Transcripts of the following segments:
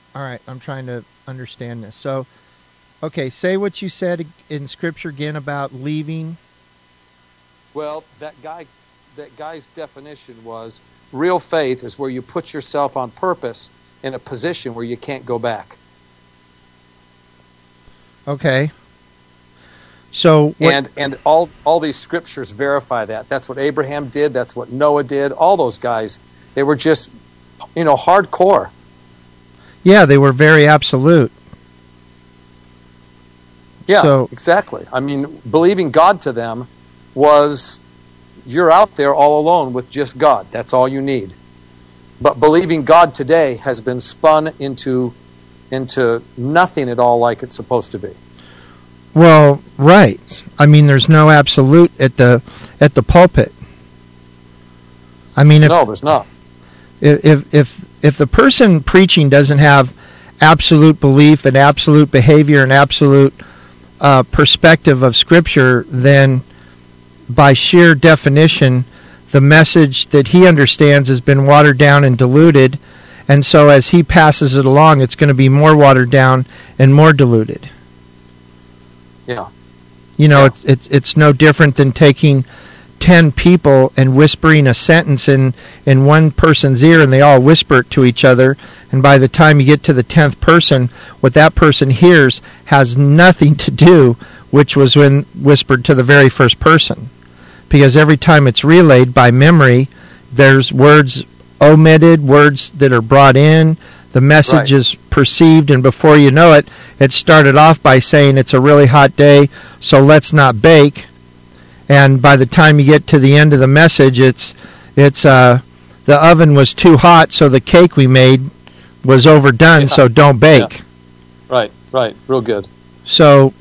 All right, I'm trying to understand this. So, okay, say what you said in Scripture again about leaving. Well, that guy's definition was real faith is where you put yourself on purpose in a position where you can't go back. Okay. So and all these scriptures verify that. That's what Abraham did. That's what Noah did. All those guys, they were just, hardcore. Yeah, they were very absolute. Yeah, so, exactly. I mean, believing God to them was you're out there all alone with just God. That's all you need. But believing God today has been spun into nothing at all like it's supposed to be. Well, right. I mean, there's no absolute at the pulpit. I mean, no, there's not. If the person preaching doesn't have absolute belief and absolute behavior and absolute perspective of Scripture, then by sheer definition, the message that he understands has been watered down and diluted, and so as he passes it along, it's going to be more watered down and more diluted. Yeah. It's no different than taking 10 people and whispering a sentence in one person's ear, and they all whisper it to each other, and by the time you get to the 10th person, what that person hears has nothing to do which was when whispered to the very first person. Because every time it's relayed by memory, there's words omitted, words that are brought in, the message is perceived, and before you know it, it started off by saying it's a really hot day, so let's not bake. And by the time you get to the end of the message, it's the oven was too hot, so the cake we made was overdone, so don't bake. Yeah. Right, real good. So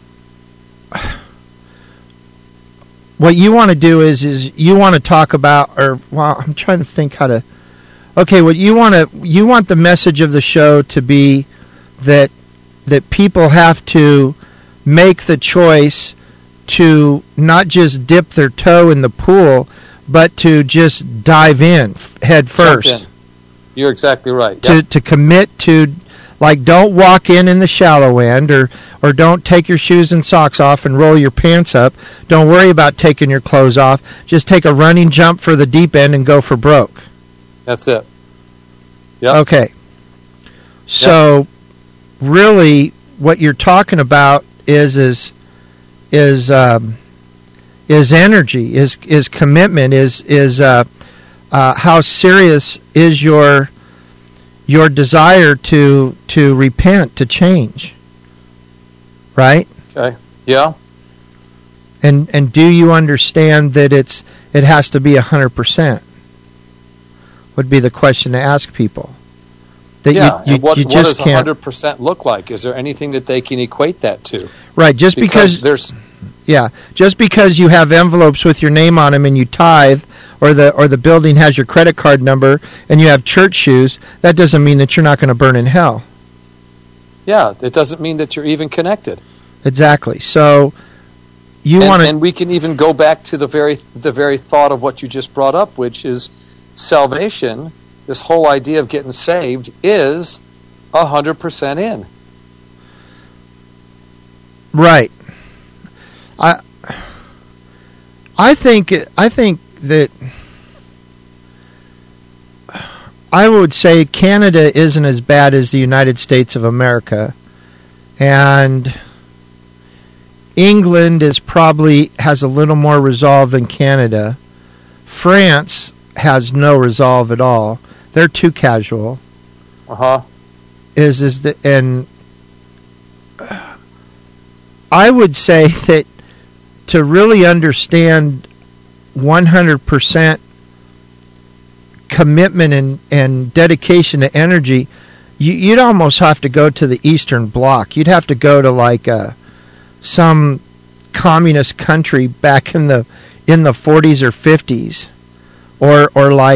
what you want to do is you want to talk about, I'm trying to think how to. Okay, what you want the message of the show to be that people have to make the choice to not just dip their toe in the pool, but to just dive in head first. You're exactly right. To commit to, like, don't walk in the shallow end, or don't take your shoes and socks off and roll your pants up. Don't worry about taking your clothes off. Just take a running jump for the deep end and go for broke. That's it. Yeah. Okay. So, really, what you're talking about is energy, is commitment, is how serious is your desire to repent, to change. Right? Okay. Yeah. And do you understand that it has to be 100%? Would be the question to ask people. That what does 100% look like? Is there anything that they can equate that to? Right, just because you have envelopes with your name on them and you tithe, or the building has your credit card number and you have church shoes, that doesn't mean that you're not going to burn in hell. Yeah, it doesn't mean that you're even connected. Exactly. So and we can even go back to the very thought of what you just brought up, which is salvation. This whole idea of getting saved is 100% in. Right. I think that I would say Canada isn't as bad as the United States of America, and England has a little more resolve than Canada. France has no resolve at all. They're too casual. And I would say that to really understand 100% commitment and dedication to energy, you'd almost have to go to the Eastern Bloc. You'd have to go to some communist country back in the 40s or 50s, or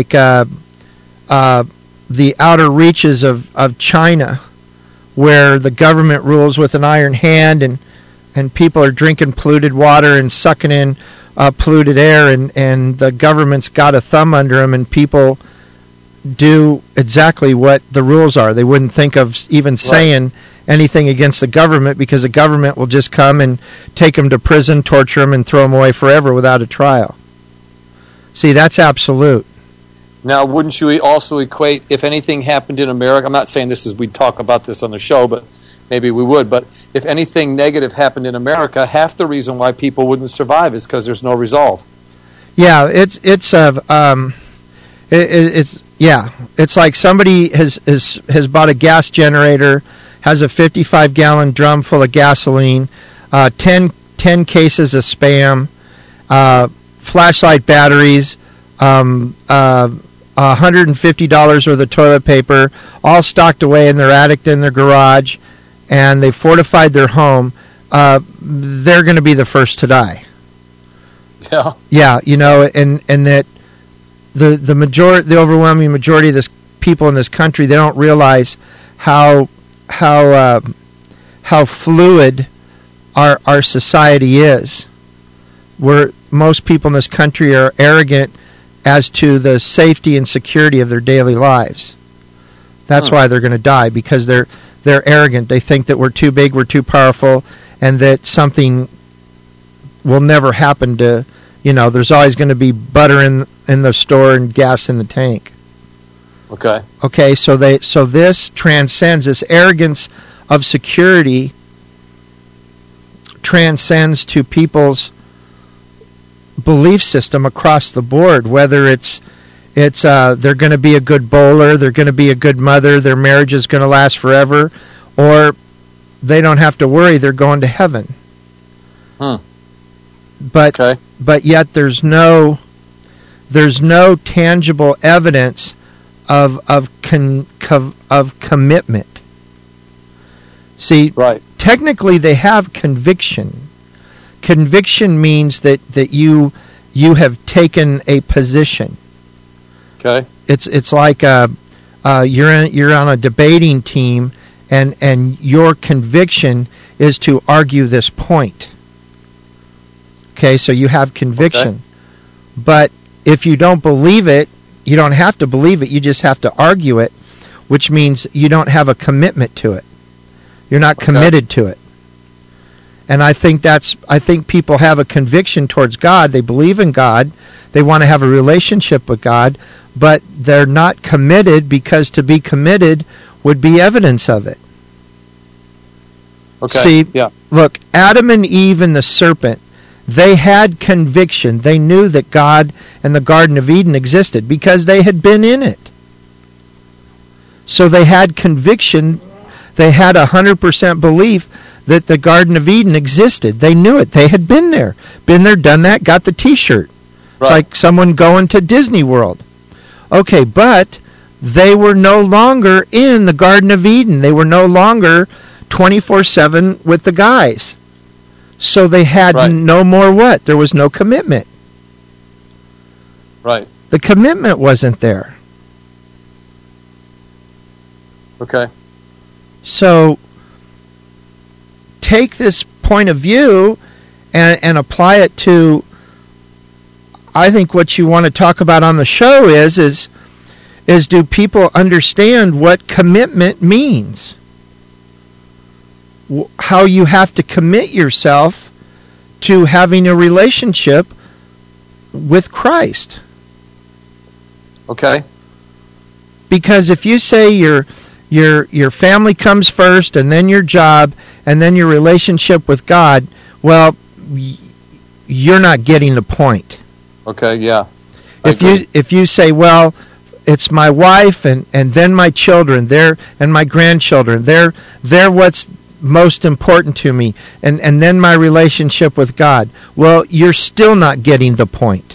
the outer reaches of China, where the government rules with an iron hand, and people are drinking polluted water and sucking in polluted air, and the government's got a thumb under them, and people do exactly what the rules are. They wouldn't think of even saying anything against the government, because the government will just come and take them to prison, torture them, and throw them away forever without a trial. See, that's absolute. Now, wouldn't you also equate, if anything happened in America, I'm not saying we'd talk about this on the show, but maybe we would, but if anything negative happened in America, half the reason why people wouldn't survive is because there's no resolve. Yeah, it's like somebody has bought a gas generator, has a 55-gallon drum full of gasoline, 10 cases of Spam, flashlight batteries, $150 worth of toilet paper, all stocked away in their attic, in their garage, and they fortified their home. They're going to be the first to die. Yeah. Yeah, and that the overwhelming majority of this people in this country, they don't realize how fluid our society is. Where most people in this country are arrogant as to the safety and security of their daily lives. That's why they're going to die, because they're arrogant. They think that we're too big, we're too powerful, and that something will never happen to, there's always going to be butter in the store and gas in the tank. Okay, so this transcends, this arrogance of security transcends to people's belief system across the board, whether it's they're going to be a good bowler, they're going to be a good mother, their marriage is going to last forever, or they don't have to worry, they're going to heaven. But yet there's no tangible evidence of commitment. See, technically they have conviction. Conviction means that you have taken a position. Okay. It's like you're on a debating team, and your conviction is to argue this point. Okay, so you have conviction. Okay. But if you don't believe it, you don't have to believe it, you just have to argue it, which means you don't have a commitment to it. You're not committed to it. And I think people have a conviction towards God. They believe in God. They want to have a relationship with God, but they're not committed, because to be committed would be evidence of it. Okay. See, look, Adam and Eve and the serpent, they had conviction. They knew that God and the Garden of Eden existed because they had been in it. So they had conviction. They had 100% belief that the Garden of Eden existed. They knew it. They had been there, done that, got the T-shirt. It's like someone going to Disney World. Okay, but they were no longer in the Garden of Eden. They were no longer 24/7 with the guys. So they had no more what? There was no commitment. Right. The commitment wasn't there. Okay. So take this point of view and apply it to, I think what you want to talk about on the show is do people understand what commitment means? How you have to commit yourself to having a relationship with Christ. Okay. Because if you say your family comes first, and then your job, and then your relationship with God, well, you're not getting the point. Okay, yeah. If you say, well, it's my wife and then my children, and my grandchildren, they're what's most important to me, and then my relationship with God, well, you're still not getting the point.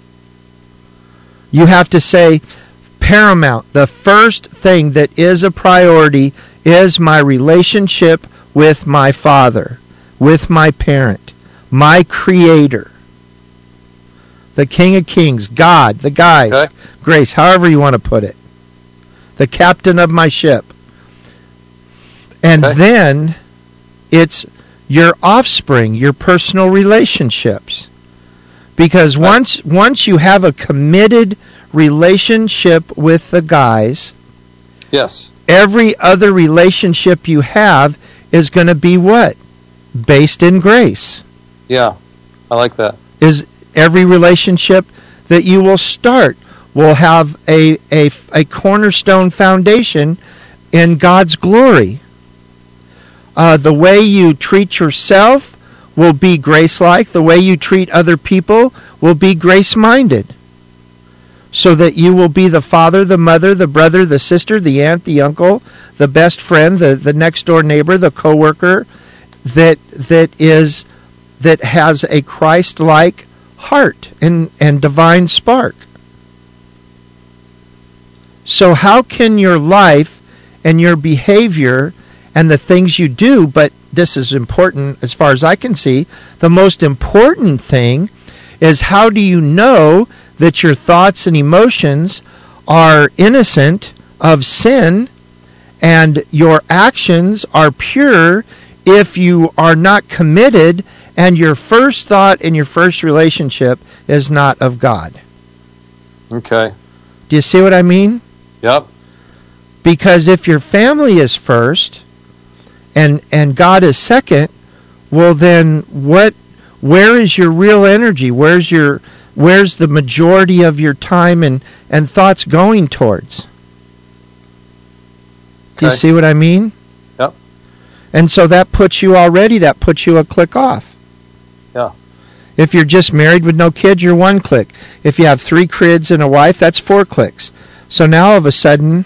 You have to say, paramount, the first thing that is a priority is my relationship with my Father, with my parent, my Creator, the King of Kings, God, the guys, grace, however you want to put it, the captain of my ship. And then it's your offspring, your personal relationships. Because once you have a committed relationship with the guys, yes, every other relationship you have is going to be what? Based in grace. Yeah, I like that. Is every relationship that you will start will have a cornerstone foundation in God's glory. The way you treat yourself will be grace-like. The way you treat other people will be grace-minded. So that you will be the father, the mother, the brother, the sister, the aunt, the uncle, the best friend, the next-door neighbor, the coworker that has a Christ-like heart and divine spark. So how can your life and your behavior and the things you do, but this is important as far as I can see, the most important thing is how do you know that your thoughts and emotions are innocent of sin and your actions are pure if you are not committed and your first thought and your first relationship is not of God. Okay. Do you see what I mean? Yep. Because if your family is first and God is second, well then where is your real energy? Where's the majority of your time and thoughts going towards? Do you see what I mean? Yep. And so that puts you a click off. Yeah. If you're just married with no kids, you're 1 click. If you have 3 kids and a wife, that's 4 clicks. So now all of a sudden,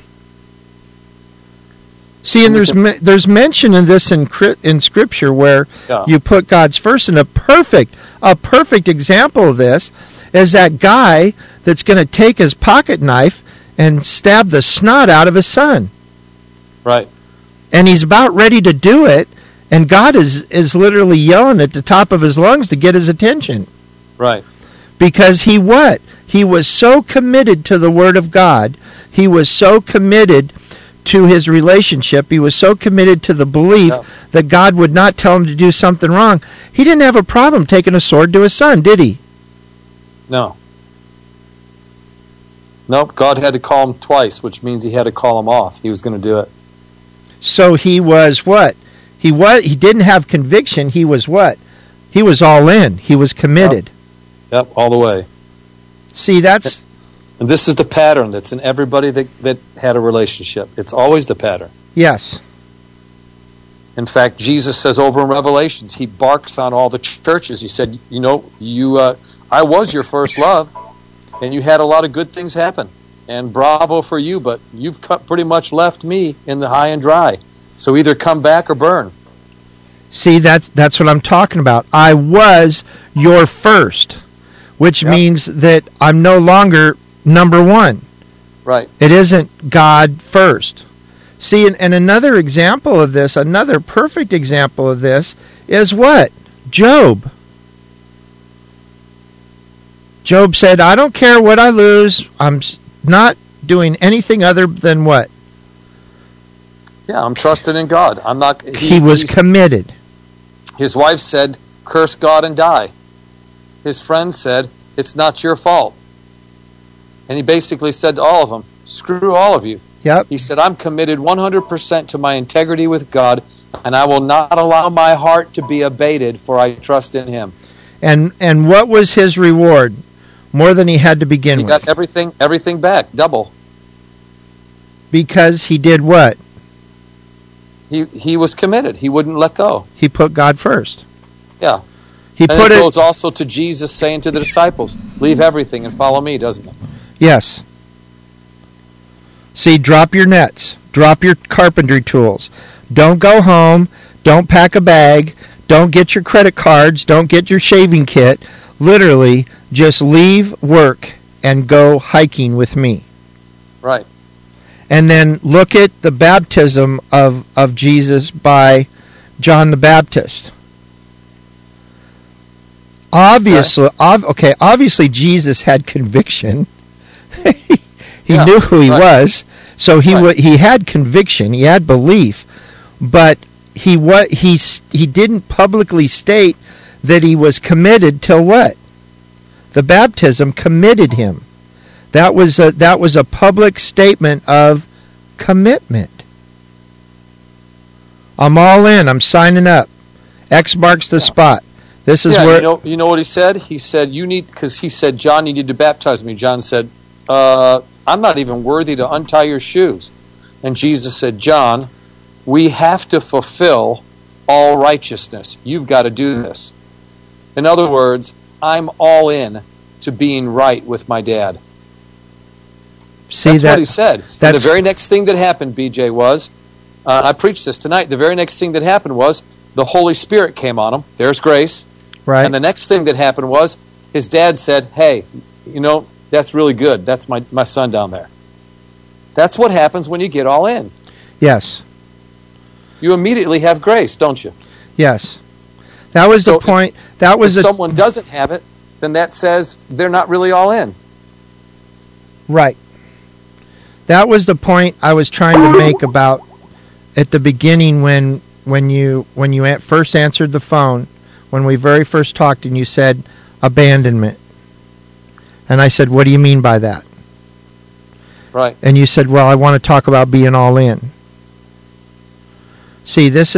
see, and there's mention in this in Scripture where you put God's first, and a perfect example of this is that guy that's going to take his pocket knife and stab the snot out of his son. Right. And he's about ready to do it, and God is literally yelling at the top of his lungs to get his attention. Right. Because he was so committed to the Word of God. He was so committed to his relationship. He was so committed to the belief that God would not tell him to do something wrong. He didn't have a problem taking a sword to his son, did he? No. Nope, God had to call him twice, which means he had to call him off. He was going to do it. So he was what? He didn't have conviction. He was what? He was all in. He was committed. Yep, all the way. See, that's... And this is the pattern that's in everybody that had a relationship. It's always the pattern. Yes. In fact, Jesus says over in Revelations, he barks on all the churches. He said, I was your first love, and you had a lot of good things happen. And bravo for you, but you've pretty much left me in the high and dry. So either come back or burn. See, that's what I'm talking about. I was your first, which means that I'm no longer number one. Right. It isn't God first. See, and another example of this, another perfect example of this, is what? Job. Job said, I don't care what I lose. I'm not doing anything other than what? Yeah, I'm trusting in God. I'm not. He was committed. His wife said, curse God and die. His friend said, it's not your fault. And he basically said to all of them, screw all of you. Yep. He said, I'm committed 100% to my integrity with God, and I will not allow my heart to be abated, for I trust in him. And what was his reward? More than he had to begin with. He got everything back, double. Because he did what? He was committed. He wouldn't let go. He put God first. Yeah. It goes also to Jesus saying to the disciples, leave everything and follow me, doesn't it? Yes. See, drop your nets. Drop your carpentry tools. Don't go home. Don't pack a bag. Don't get your credit cards. Don't get your shaving kit. Literally, just leave work and go hiking with me. Right. And then look at the baptism of Jesus by John the Baptist. Obviously Jesus had conviction. He knew who he was, so he had conviction, he had belief, but he didn't publicly state that he was committed till what? The baptism committed him. That was a public statement of commitment. I'm all in. I'm signing up. X marks the spot. This is where you know what he said? He said because he said, John, you need to baptize me. John said, I'm not even worthy to untie your shoes. And Jesus said, John, we have to fulfill all righteousness. You've got to do this. In other words, I'm all in to being right with my dad. That's what he said. And the very next thing that happened, BJ, was, I preached this tonight, the very next thing that happened was the Holy Spirit came on him. There's grace. Right. And the next thing that happened was his dad said, hey, that's really good. That's my son down there. That's what happens when you get all in. Yes. You immediately have grace, don't you? Yes. That was the point. If someone doesn't have it, then that says they're not really all in. Right. That was the point I was trying to make about at the beginning when you first answered the phone, when we very first talked, and you said abandonment. And I said, what do you mean by that? Right. And you said, well, I want to talk about being all in. See, there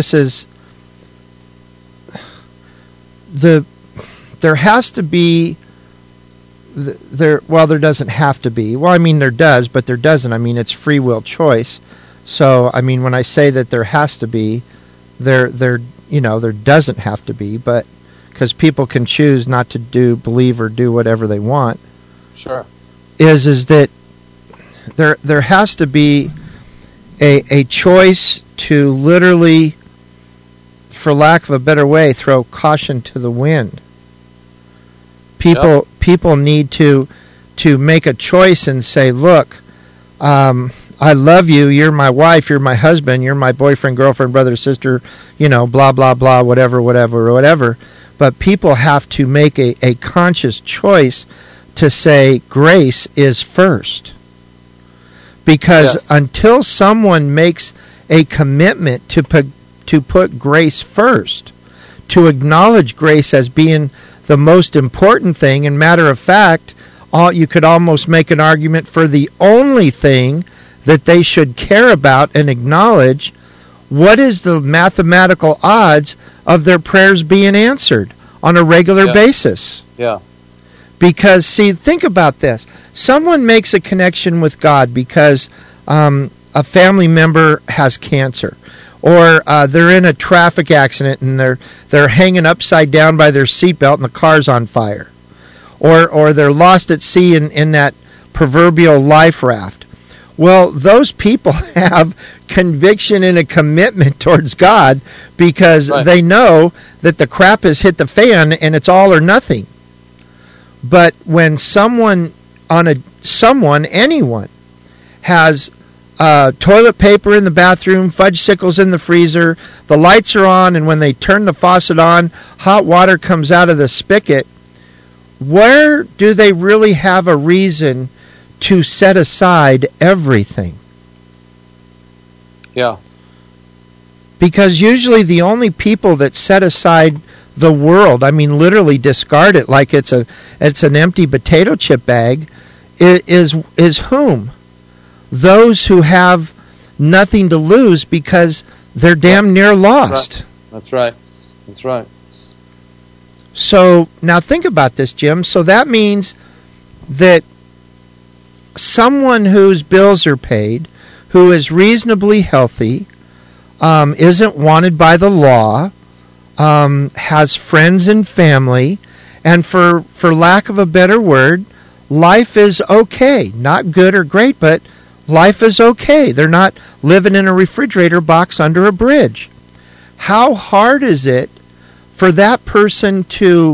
has to be there doesn't have to be. Well, I mean there does, but there doesn't. I mean it's free will choice. So, I mean when I say that there has to be, there doesn't have to be, but because people can choose not to believe or do whatever they want. Sure. Is that there has to be a choice to literally, for lack of a better way, throw caution to the wind. People need to make a choice and say, look, I love you, you're my wife, you're my husband, you're my boyfriend, girlfriend, brother, sister, blah, blah, blah, whatever. But people have to make a conscious choice to say grace is first. Because until someone makes a commitment to put grace first, to acknowledge grace as being the most important thing, and matter of fact, you could almost make an argument for the only thing that they should care about and acknowledge, what is the mathematical odds of their prayers being answered on a regular basis? Yeah. Because, see, think about this. Someone makes a connection with God because a family member has cancer, or they're in a traffic accident and they're hanging upside down by their seatbelt and the car's on fire, or they're lost at sea in that proverbial life raft. Well, those people have conviction and a commitment towards God because they know that the crap has hit the fan and it's all or nothing. But when anyone has toilet paper in the bathroom, fudgesicles in the freezer, the lights are on, and when they turn the faucet on, hot water comes out of the spigot, where do they really have a reason to set aside everything? Yeah. Because usually the only people that set aside the world, I mean literally discard it like it's an empty potato chip bag, is whom? Those who have nothing to lose because they're damn near lost. That's right. So now think about this, Jim. So that means that someone whose bills are paid, who is reasonably healthy, isn't wanted by the law, has friends and family, and for lack of a better word, life is okay. Not good or great, but life is okay. They're not living in a refrigerator box under a bridge. How hard is it for that person to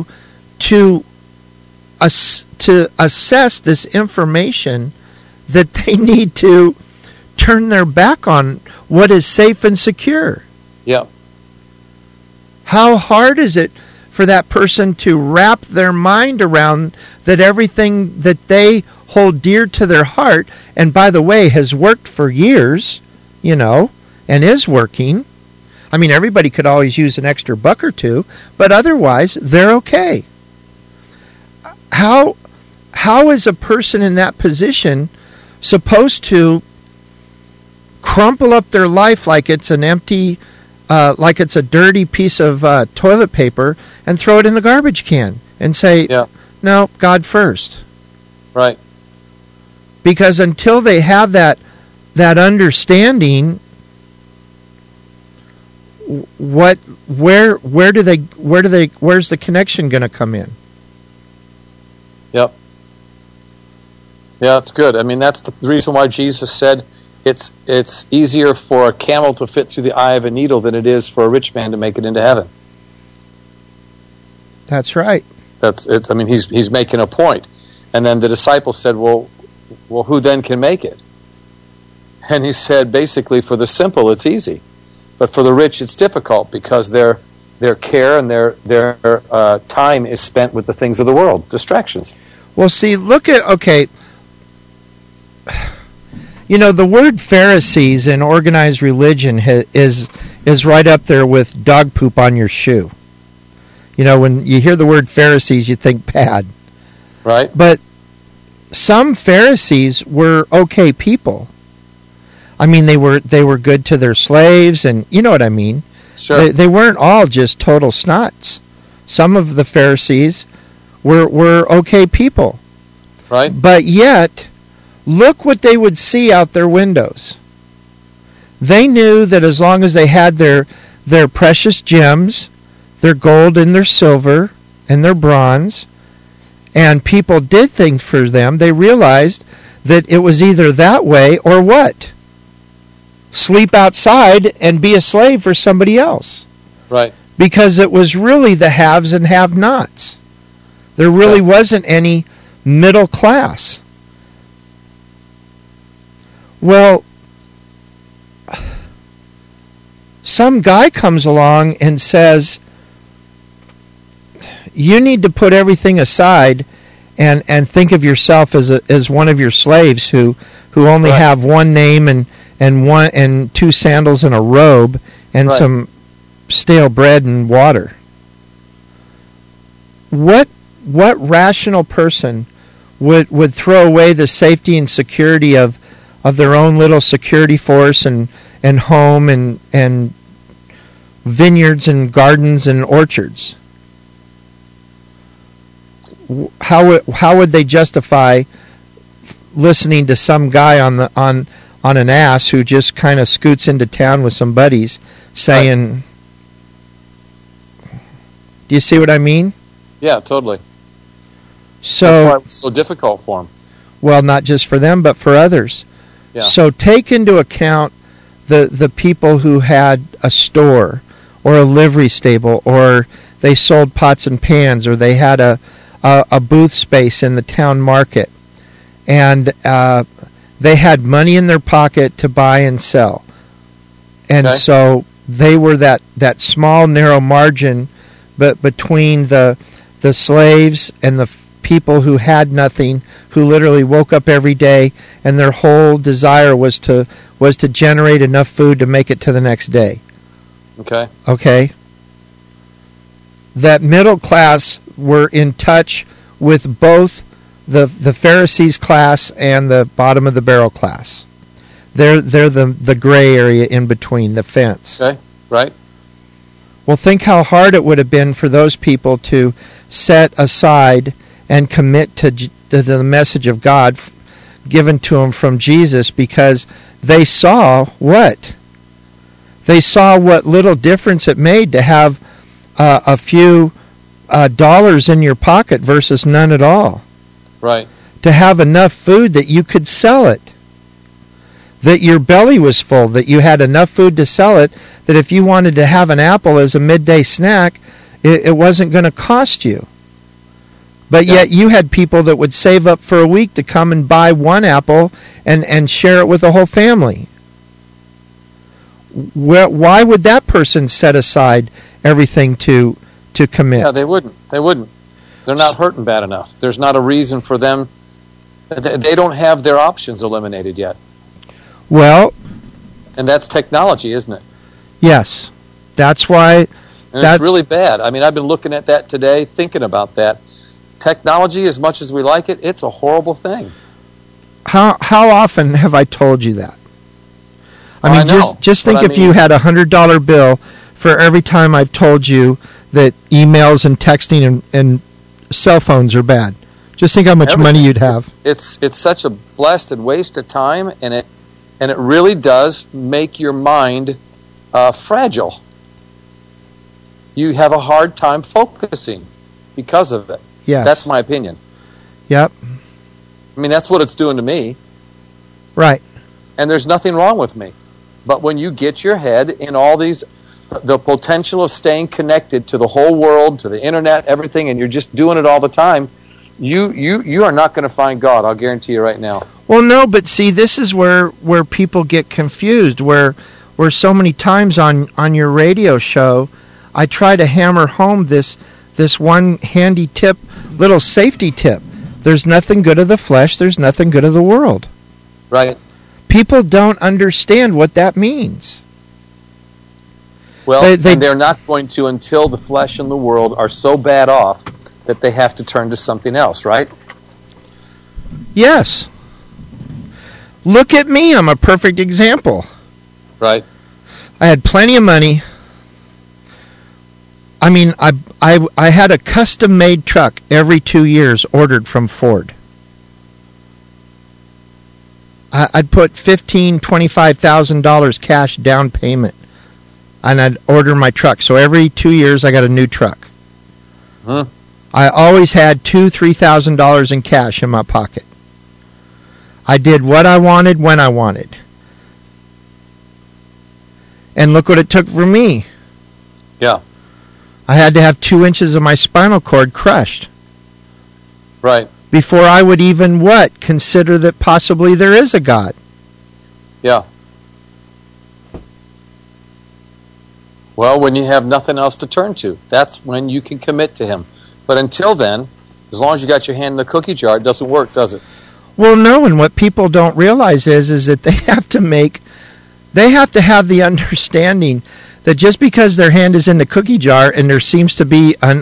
assess this information that they need to turn their back on what is safe and secure? Yeah. How hard is it for that person to wrap their mind around that everything that they hold dear to their heart, and by the way, has worked for years, and is working. I mean, everybody could always use an extra buck or two, but otherwise, they're okay. how is a person in that position supposed to crumple up their life like it's an empty, like it's a dirty piece of toilet paper and throw it in the garbage can and say, no, God first? Right. Because until they have that understanding, where's the connection going to come in? Yep. Yeah, that's good. I mean, that's the reason why Jesus said it's easier for a camel to fit through the eye of a needle than it is for a rich man to make it into heaven. That's right. I mean, he's making a point. And then the disciples said, well, who then can make it? And he said, basically, for the simple, it's easy. But for the rich, it's difficult because their care and their time is spent with the things of the world, distractions. Well, see, okay, the word Pharisees in organized religion is right up there with dog poop on your shoe. When you hear the word Pharisees, you think bad. Right. But some Pharisees were okay people. I mean, they were good to their slaves, and you know what I mean. Sure. They weren't all just total snots. Some of the Pharisees were okay people. Right. But yet, look what they would see out their windows. They knew that as long as they had their precious gems, their gold and their silver and their bronze, and people did things for them, they realized that it was either that way or what? Sleep outside and be a slave for somebody else. Right. Because it was really the haves and have-nots. There really wasn't any middle class. Well, some guy comes along and says, you need to put everything aside and think of yourself as one of your slaves who only have one name and two sandals and a robe and some stale bread and water. What rational person would throw away the safety and security of their own little security force and home and vineyards and gardens and orchards? How would they justify listening to some guy on an ass who just kind of scoots into town with some buddies saying, do you see what I mean? Yeah, totally. So that's why it's so difficult for them. Well, not just for them, but for others. Yeah. So take into account the people who had a store or a livery stable, or they sold pots and pans, or they had a booth space in the town market, and they had money in their pocket to buy and sell. And so they were that small, narrow margin but between the slaves and the people who had nothing, who literally woke up every day and their whole desire was to generate enough food to make it to the next day. Okay? That middle class were in touch with both the Pharisees class and the bottom of the barrel class. They're the gray area in between, the fence. Okay, right. Well, think how hard it would have been for those people to set aside and commit to the message of God given to them from Jesus, because they saw what? They saw what little difference it made to have a few dollars in your pocket versus none at all. Right. To have enough food that you could sell it. That your belly was full, that you had enough food to sell it, that if you wanted to have an apple as a midday snack, it wasn't going to cost you. But yet you had people that would save up for a week to come and buy one apple and share it with the whole family. Why would that person set aside everything to commit? Yeah, they wouldn't. They're not hurting bad enough. There's not a reason for them. They don't have their options eliminated yet. Well, and that's technology, isn't it? Yes. That's why. And it's really bad. I mean, I've been looking at that today, thinking about that. technology, as much as we like it, it's a horrible thing. How often have I told you that? I mean, just think if you had $100 bill for every time I've told you that emails and texting and cell phones are bad. Just think how much money you'd have. It's such a blasted waste of time, and it really does make your mind fragile. You have a hard time focusing because of it. Yes. That's my opinion. Yep. I mean, that's what it's doing to me. Right. And there's nothing wrong with me. But when you get your head in all these, the potential of staying connected to the whole world, to the internet, everything, and you're just doing it all the time, you are not going to find God, I'll guarantee you right now. Well, no, but see, this is where people get confused, where so many times on your radio show, I try to hammer home this one handy tip, little safety tip. There's nothing good of the flesh, there's nothing good of the world. Right. People don't understand what that means. Well, they're not going to until the flesh and the world are so bad off that they have to turn to something else, right? Yes. Look at me, I'm a perfect example. Right. I had plenty of money. I mean, I had a custom-made truck every 2 years ordered from Ford. I'd put $15,000, $25,000 cash down payment, and I'd order my truck. So every 2 years, I got a new truck. Huh. I always had $2,000, $3,000 in cash in my pocket. I did what I wanted when I wanted. And look what it took for me. Yeah. I had to have 2 inches of my spinal cord crushed. Right. Before I would even, consider that possibly there is a God. Yeah. Well, when you have nothing else to turn to, that's when you can commit to Him. But until then, as long as you got your hand in the cookie jar, it doesn't work, does it? Well, no, and what people don't realize is that they have to have the understanding that just because their hand is in the cookie jar and there seems to be an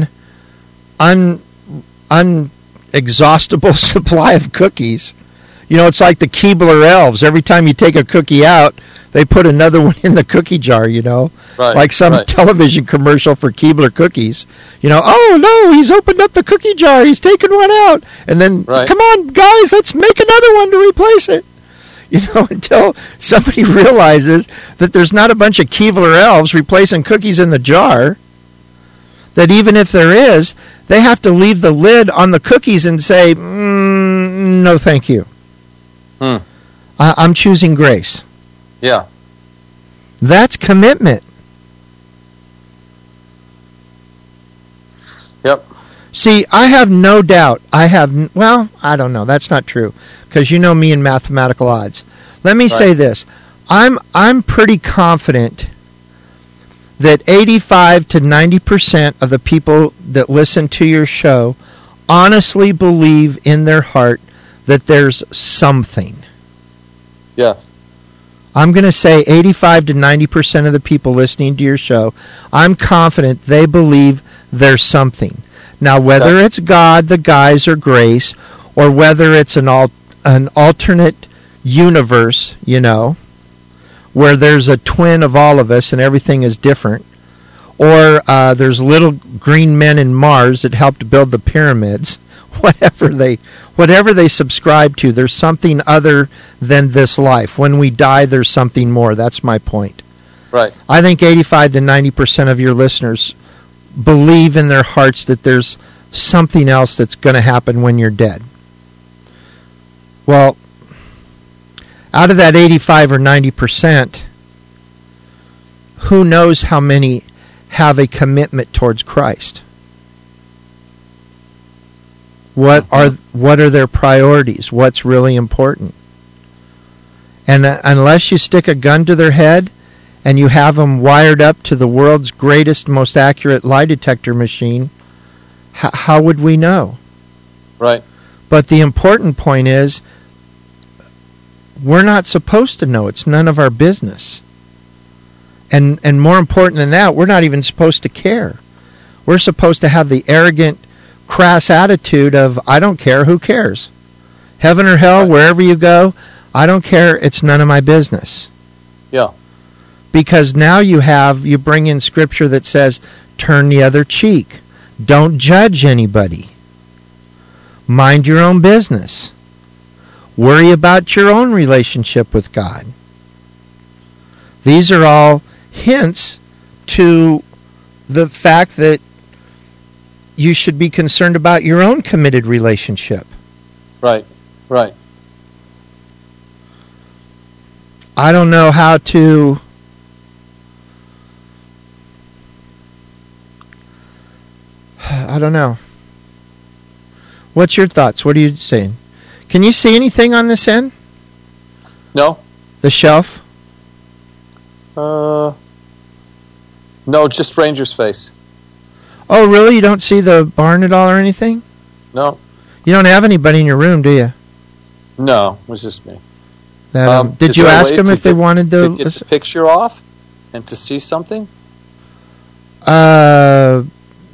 unexhaustible supply of cookies, it's like the Keebler elves. Every time you take a cookie out, they put another one in the cookie jar, Right, like some television commercial for Keebler cookies. Oh no, he's opened up the cookie jar, he's taken one out. And then, come on, guys, let's make another one to replace it. Until somebody realizes that there's not a bunch of Keebler elves replacing cookies in the jar, that even if there is, they have to leave the lid on the cookies and say, no thank you. I'm choosing grace. Yeah. That's commitment. Yep. See, I have no doubt. I don't know. That's not true, because you know me and mathematical odds. Let me say this. I'm pretty confident that 85 to 90% of the people that listen to your show honestly believe in their heart that there's something. Yes. I'm going to say 85 to 90% of the people listening to your show, I'm confident they believe there's something. Now, whether it's God, the guise, or grace, or whether it's an alternate universe, where there's a twin of all of us and everything is different, or there's little green men in Mars that helped build the pyramids, whatever they subscribe to, there's something other than this life. When we die, there's something more. That's my point. Right. I think 85 to 90% of your listeners believe in their hearts that there's something else that's going to happen when you're dead. Well, out of that 85 or 90%, who knows how many have a commitment towards Christ? What are their priorities? What's really important? And unless you stick a gun to their head and you have them wired up to the world's greatest, most accurate lie detector machine, how would we know? Right. But the important point is, we're not supposed to know. It's none of our business. And more important than that, we're not even supposed to care. We're supposed to have the arrogant crass attitude of, I don't care, who cares? Heaven or hell, wherever you go, I don't care, it's none of my business. Yeah. Because now you bring in scripture that says, turn the other cheek. Don't judge anybody. Mind your own business. Worry about your own relationship with God. These are all hints to the fact that you should be concerned about your own committed relationship. Right. I don't know how to... I don't know. What's your thoughts? What are you saying? Can you see anything on this end? No. The shelf? No, just Ranger's face. Oh, really? You don't see the barn at all or anything? No. You don't have anybody in your room, do you? No, it was just me. Did you ask them if they wanted to get the picture off and to see something? Uh...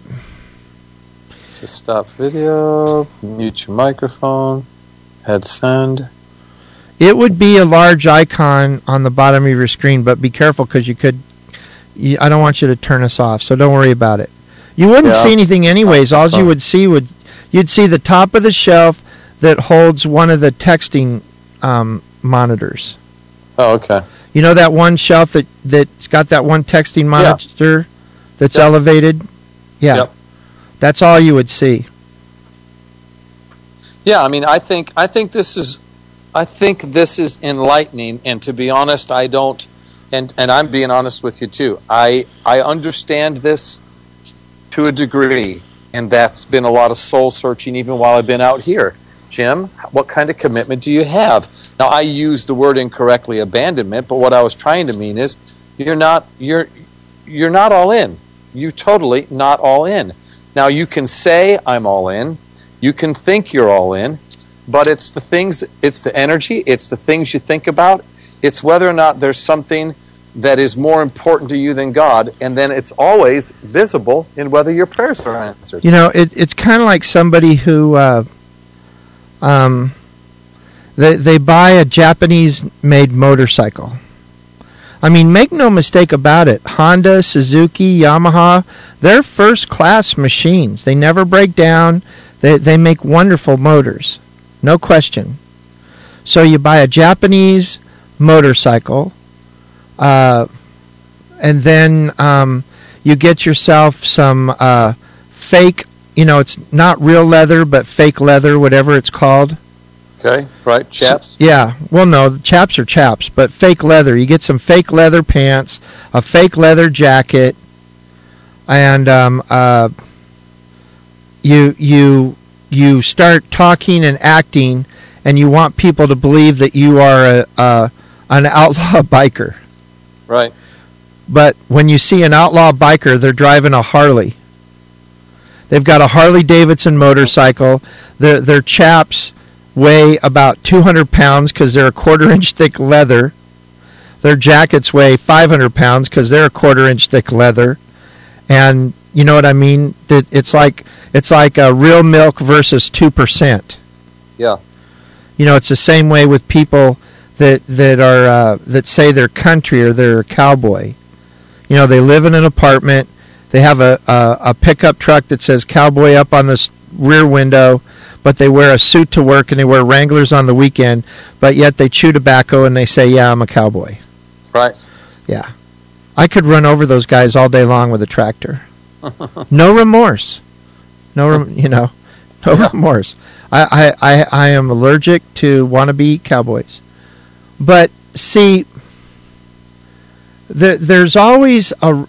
So stop video, mute your microphone, hit send. It would be a large icon on the bottom of your screen, but be careful because I don't want you to turn us off, so don't worry about it. You wouldn't see anything anyways. All you would see you'd see the top of the shelf that holds one of the texting monitors. Oh, okay. You know that one shelf that's got that one texting monitor that's elevated? Yeah. Yep. That's all you would see. Yeah, I mean, I think this is enlightening, and to be honest, I don't, and I'm being honest with you too. I understand this to a degree, and that's been a lot of soul searching even while I've been out here. Jim, what kind of commitment do you have? Now, I used the word incorrectly, abandonment, but what I was trying to mean is you're not all in. You totally not all in. Now, you can say, I'm all in. You can think you're all in. But it's the things, it's the energy, it's the things you think about. It's whether or not there's something that is more important to you than God. And then it's always visible in whether your prayers are answered. You know, it's kind of like somebody who, they buy a Japanese-made motorcycle. I mean, make no mistake about it. Honda, Suzuki, Yamaha, they're first-class machines. They never break down. They make wonderful motors. No question. So you buy a Japanese motorcycle, and then you get yourself some fake, it's not real leather, but fake leather, whatever it's called. Okay, right, chaps? Yeah, well, no, chaps are chaps, but fake leather. You get some fake leather pants, a fake leather jacket, and you start talking and acting, and you want people to believe that you are an outlaw biker. Right. But when you see an outlaw biker, they're driving a Harley. They've got a Harley-Davidson motorcycle. Their chaps weigh about 200 pounds because they're a quarter-inch thick leather. Their jackets weigh 500 pounds because they're a quarter-inch thick leather. And you know what I mean? It's like real milk versus 2%. Yeah. It's the same way with people that say they're country or they're a cowboy. They live in an apartment. They have a pickup truck that says cowboy up on the rear window, but they wear a suit to work and they wear Wranglers on the weekend, but yet they chew tobacco and they say, yeah, I'm a cowboy. Right. Yeah. I could run over those guys all day long with a tractor. No remorse. No remorse. I am allergic to wannabe cowboys. But see, there's always a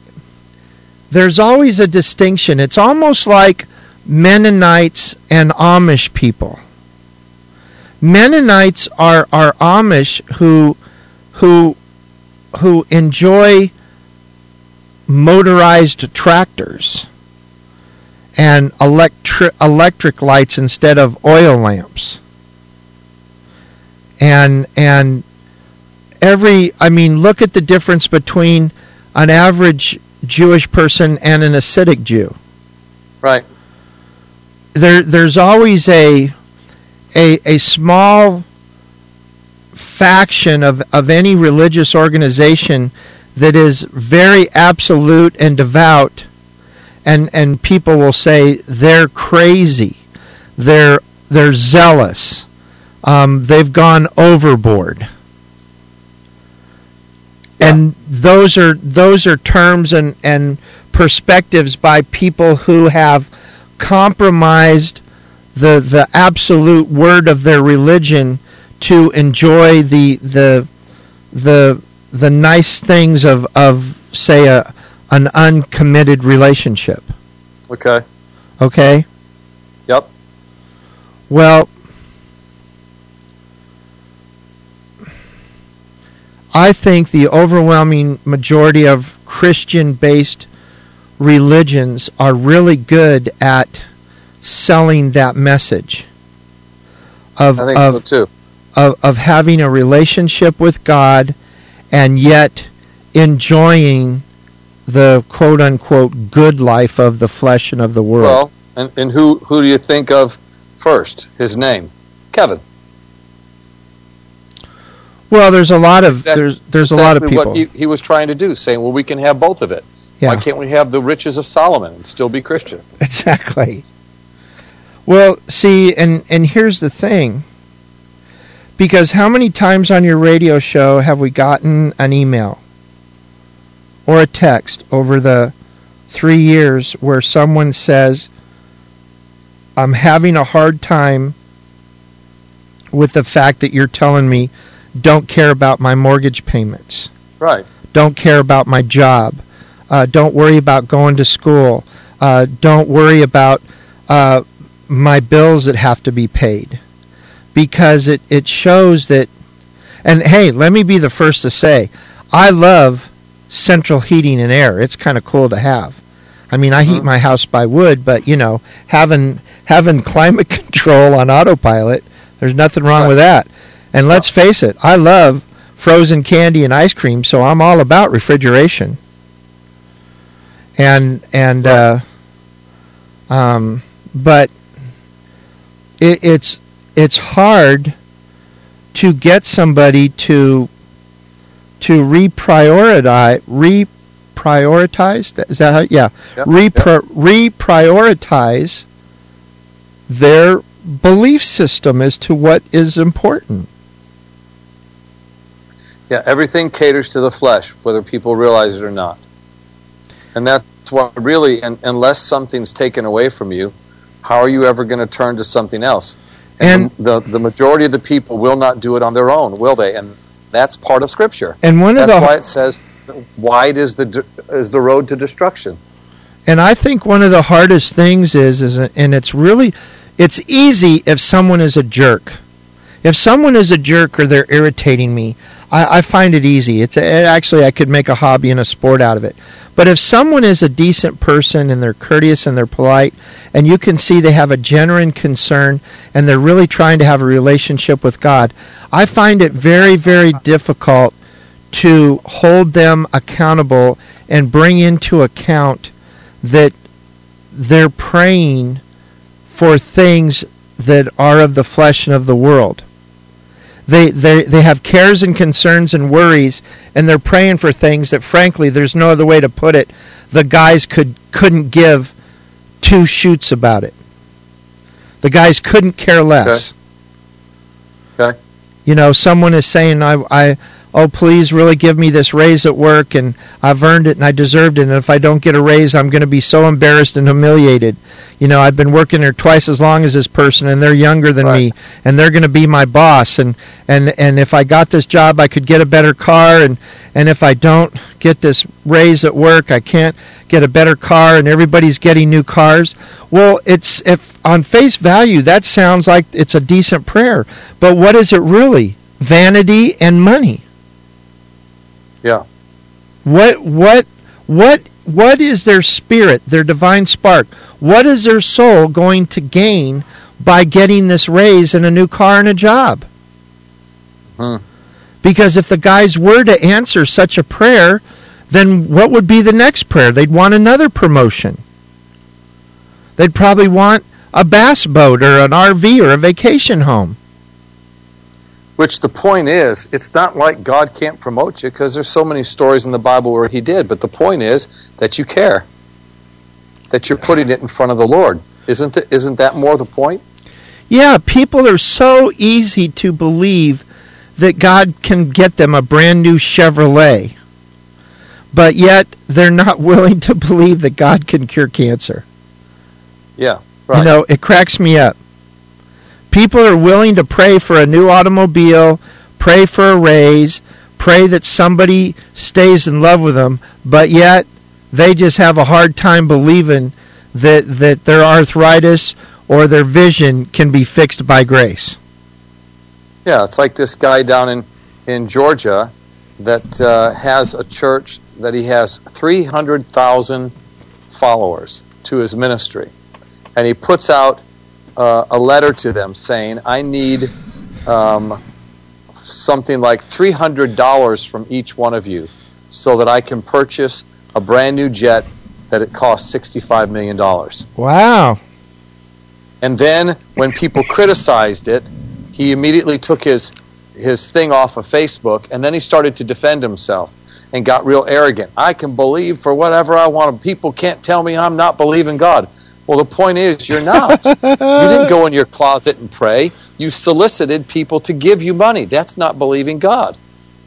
distinction. It's almost like Mennonites and Amish people. Mennonites are Amish who enjoy motorized tractors and electric lights instead of oil lamps. And look at the difference between an average Jewish person and an Hasidic Jew. Right. there's always a small faction of any religious organization that is very absolute and devout, and people will say they're crazy, they're zealous, they've gone overboard. Yeah. And those are terms and perspectives by people who have compromised the absolute word of their religion to enjoy the nice things of say an uncommitted relationship. Okay? Yep. Well, I think the overwhelming majority of Christian-based religions are really good at selling that message I think so too. Of having a relationship with God and yet enjoying the quote-unquote good life of the flesh and of the world. Well, and who do you think of first? His name? Kevin. Well, there's a lot of there's a lot of people. What he was trying to do, saying, well, we can have both of it. Yeah. Why can't we have the riches of Solomon and still be Christian? Exactly. Well, see, and here's the thing. Because how many times on your radio show have we gotten an email or a text over the 3 years where someone says, I'm having a hard time with the fact that you're telling me don't care about my mortgage payments. Right. Don't care about my job. Don't worry about going to school. Don't worry about my bills that have to be paid. Because it shows that, and hey, let me be the first to say, I love central heating and air. It's kind of cool to have. I mean, I heat my house by wood, but having climate control on autopilot, there's nothing wrong with that. And let's face it, I love frozen candy and ice cream, so I'm all about refrigeration. But it's hard to get somebody to reprioritize. Is that how? Yeah. Yep. Reprioritize their belief system as to what is important. Yeah, everything caters to the flesh, whether people realize it or not. And that's why really, unless something's taken away from you, how are you ever going to turn to something else? And the majority of the people will not do it on their own, will they? And that's part of Scripture. And that's why it says, wide is the road to destruction. And I think one of the hardest things is and it's easy if someone is a jerk. If someone is a jerk or they're irritating me, I find it easy. Actually, I could make a hobby and a sport out of it. But if someone is a decent person and they're courteous and they're polite, and you can see they have a genuine concern and they're really trying to have a relationship with God, I find it very, very difficult to hold them accountable and bring into account that they're praying for things that are of the flesh and of the world. They have cares and concerns and worries, and they're praying for things that, frankly, there's no other way to put it, the guys couldn't give two shoots about it. The guys couldn't care less. Okay. Someone is saying, oh, please really give me this raise at work, and I've earned it and I deserved it, and if I don't get a raise, I'm going to be so embarrassed and humiliated. I've been working there twice as long as this person, and they're younger than me, and they're going to be my boss, and if I got this job, I could get a better car, and if I don't get this raise at work, I can't get a better car, and everybody's getting new cars. Well, if on face value, that sounds like it's a decent prayer, but what is it really? Vanity and money. Yeah. What is their spirit, their divine spark? What is their soul going to gain by getting this raise and a new car and a job? Because if the guys were to answer such a prayer, then what would be the next prayer? They'd want another promotion. They'd probably want a bass boat or an RV or a vacation home. Which the point is, it's not like God can't promote you, because there's so many stories in the Bible where he did, but the point is that you care, that you're putting it in front of the Lord. Isn't that more the point? Yeah, people are so easy to believe that God can get them a brand new Chevrolet, but yet they're not willing to believe that God can cure cancer. Yeah, right. You know, it cracks me up. People are willing to pray for a new automobile, pray for a raise, pray that somebody stays in love with them, but yet they just have a hard time believing that their arthritis or their vision can be fixed by grace. Yeah, it's like this guy down in Georgia that has a church that he has 300,000 followers to his ministry. And he puts out a letter to them saying, I need something like $300 from each one of you so that I can purchase a brand new jet that it costs $65 million. Wow. And then when people criticized it, he immediately took his thing off of Facebook, and then he started to defend himself and got real arrogant. I can believe for whatever I want. People can't tell me I'm not believing God. Well, the point is, you're not. You didn't go in your closet and pray. You solicited people to give you money. That's not believing God.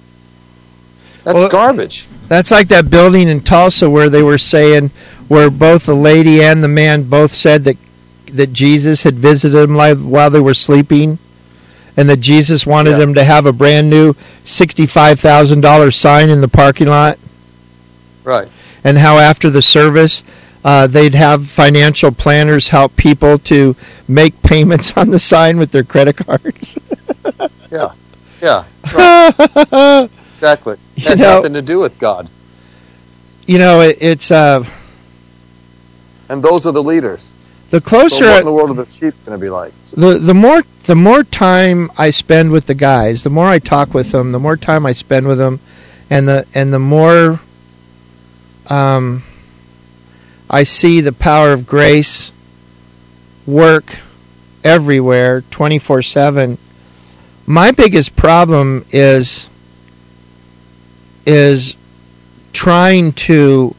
That's garbage. That's like that building in Tulsa where they were saying, where both the lady and the man both said that Jesus had visited them while they were sleeping, and that Jesus wanted them to have a brand new $65,000 sign in the parking lot. Right. And how after the service, they'd have financial planners help people to make payments on the sign with their credit cards. Yeah. Right. Exactly. That had nothing to do with God. You know, it's... and those are the leaders. The closer... So what in the world are the sheep going to be like? The more time I spend with the guys, the more I talk with them, the more time I spend with them, and the more... I see the power of grace work everywhere, 24/7. My biggest problem is trying to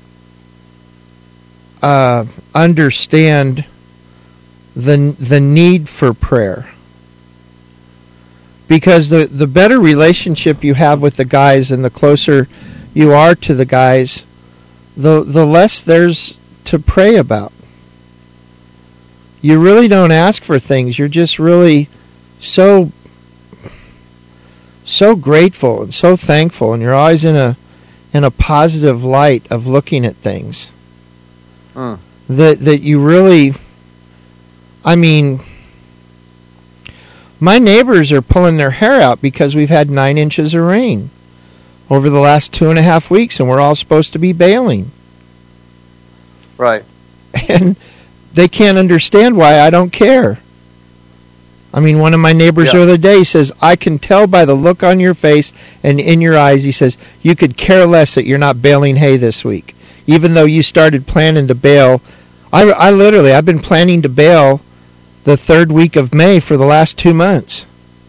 understand the need for prayer. Because the better relationship you have with the guys and the closer you are to the guys, the less there's to pray about. You really don't ask for things. You're just really so grateful and so thankful, and you're always in a positive light of looking at things. That you really, I mean, my neighbors are pulling their hair out because we've had 9 inches of rain over the last 2.5 weeks, and we're all supposed to be bailing. Right. And they can't understand why I don't care. I mean, one of my neighbors the other day says, I can tell by the look on your face and in your eyes, he says, you could care less that you're not baling hay this week. Even though you started planning to bale. I've been planning to bale the 3rd week of May for the last 2 months.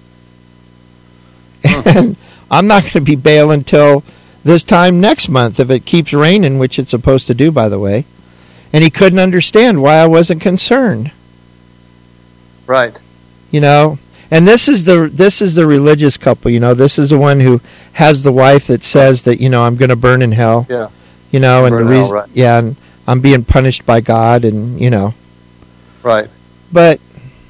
And I'm not going to be bailing until this time next month if it keeps raining, which it's supposed to do, by the way. And he couldn't understand why I wasn't concerned. Right. You know, and this is the religious couple. You know, this is the one who has the wife that says that, you know, I'm going to burn in hell. Yeah. You know, and the reason, right. and I'm being punished by God, and you know. Right. But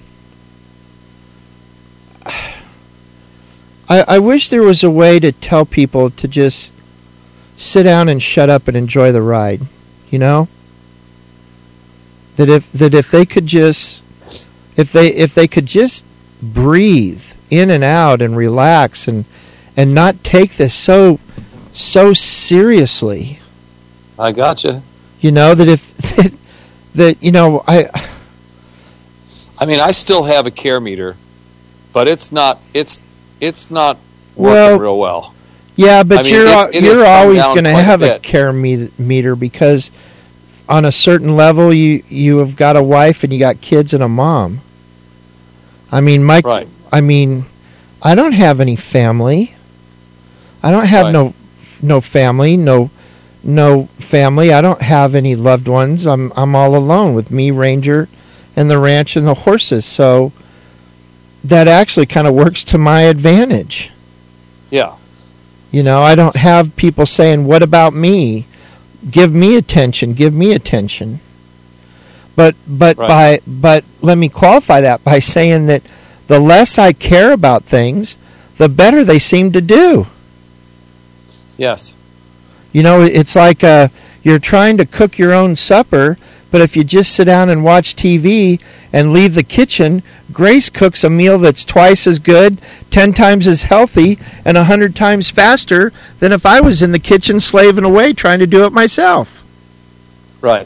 I wish there was a way to tell people to just sit down and shut up and enjoy the ride. You know. That if they could just if they could just breathe in and out and relax and not take this so seriously. I gotcha. You know, that you know, I mean, I still have a care meter, but it's not working real well. Yeah, but I mean, you're always going to have a care meter because on a certain level, you have got a wife and you got kids and a mom. I mean, Right. I don't have any family. I don't have Right. no family, no family. I don't have any loved ones. I'm all alone with me, Ranger, and the ranch and the horses. So that actually kind of works to my advantage. Yeah. You know, I don't have people saying, "What about me? Give me attention. Give me attention." But Right. but let me qualify that by saying that the less I care about things, the better they seem to do. Yes. You know, it's like you're trying to cook your own supper, but if you just sit down and watch TV and leave the kitchen, Grace cooks a meal that's twice as good, 10 times as healthy, and 100 times faster than if I was in the kitchen slaving away trying to do it myself. Right.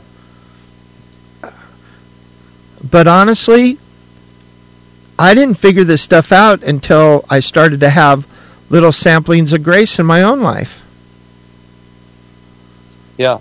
But honestly, I didn't figure this stuff out until I started to have little samplings of Grace in my own life. Yeah.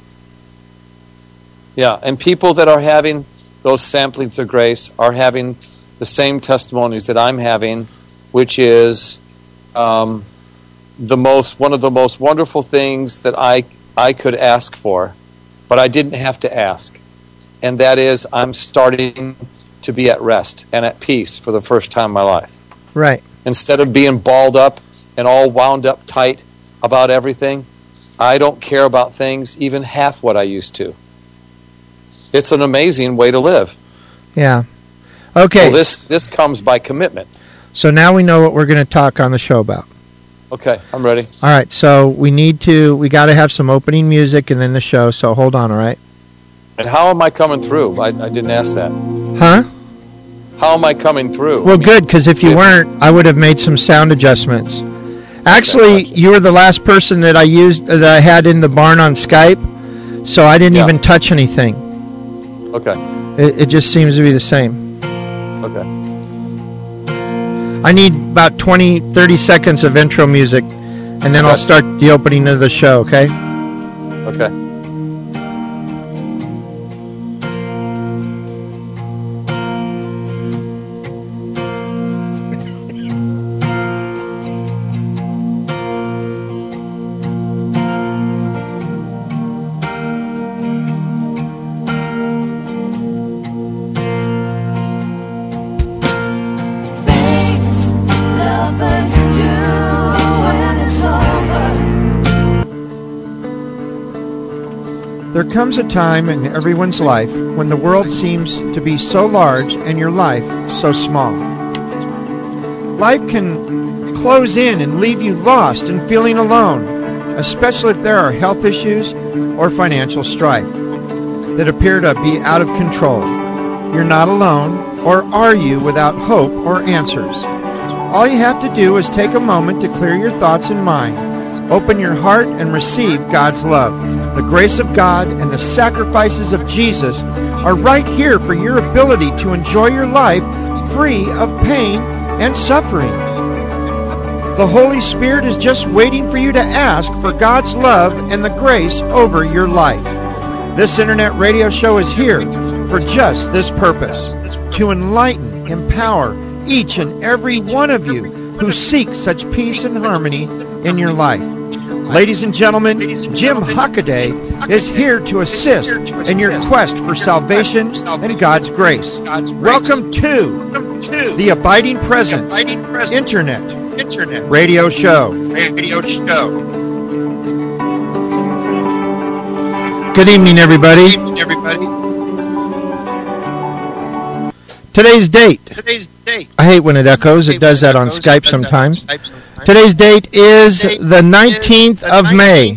Yeah. And people that are having those samplings of grace are having the same testimonies that I'm having, which is one of the most wonderful things that I could ask for, but I didn't have to ask. And that is, I'm starting to be at rest and at peace for the first time in my life. Right. Instead of being balled up and all wound up tight about everything, I don't care about things even half what I used to. It's an amazing way to live. Yeah. Okay. Well, this comes by commitment. So now we know what we're going to talk on the show about. Okay, I'm ready. All right. So we got to have some opening music and then the show. So hold on. All right. And how am I coming through? I didn't ask that. Huh? How am I coming through? Well, good, because if you weren't, I would have made some sound adjustments. Actually, gotcha. you were the last person that I had in the barn on Skype, so I didn't even touch anything. Okay. It just seems to be the same. Okay. I need about 20-30 seconds of intro music, and then I'll start the opening of the show, okay? Okay. There comes a time in everyone's life when the world seems to be so large and your life so small. Life can close in and leave you lost and feeling alone, especially if there are health issues or financial strife that appear to be out of control. You're not alone, or are you without hope or answers? All you have to do is take a moment to clear your thoughts and mind. Open your heart and receive God's love. The grace of God and the sacrifices of Jesus are right here for your ability to enjoy your life free of pain and suffering. The Holy Spirit is just waiting for you to ask for God's love and the grace over your life. This internet radio show is here for just this purpose, to enlighten, empower each and every one of you who seek such peace and harmony in your life. Ladies and gentlemen, Jim Hockaday is here to assist in your quest for salvation and God's grace. Welcome to the Abiding Presence Internet Radio Show. Good evening, everybody. Today's date. I hate when it echoes. It does that on Skype sometimes. Today's date is the 19th of May,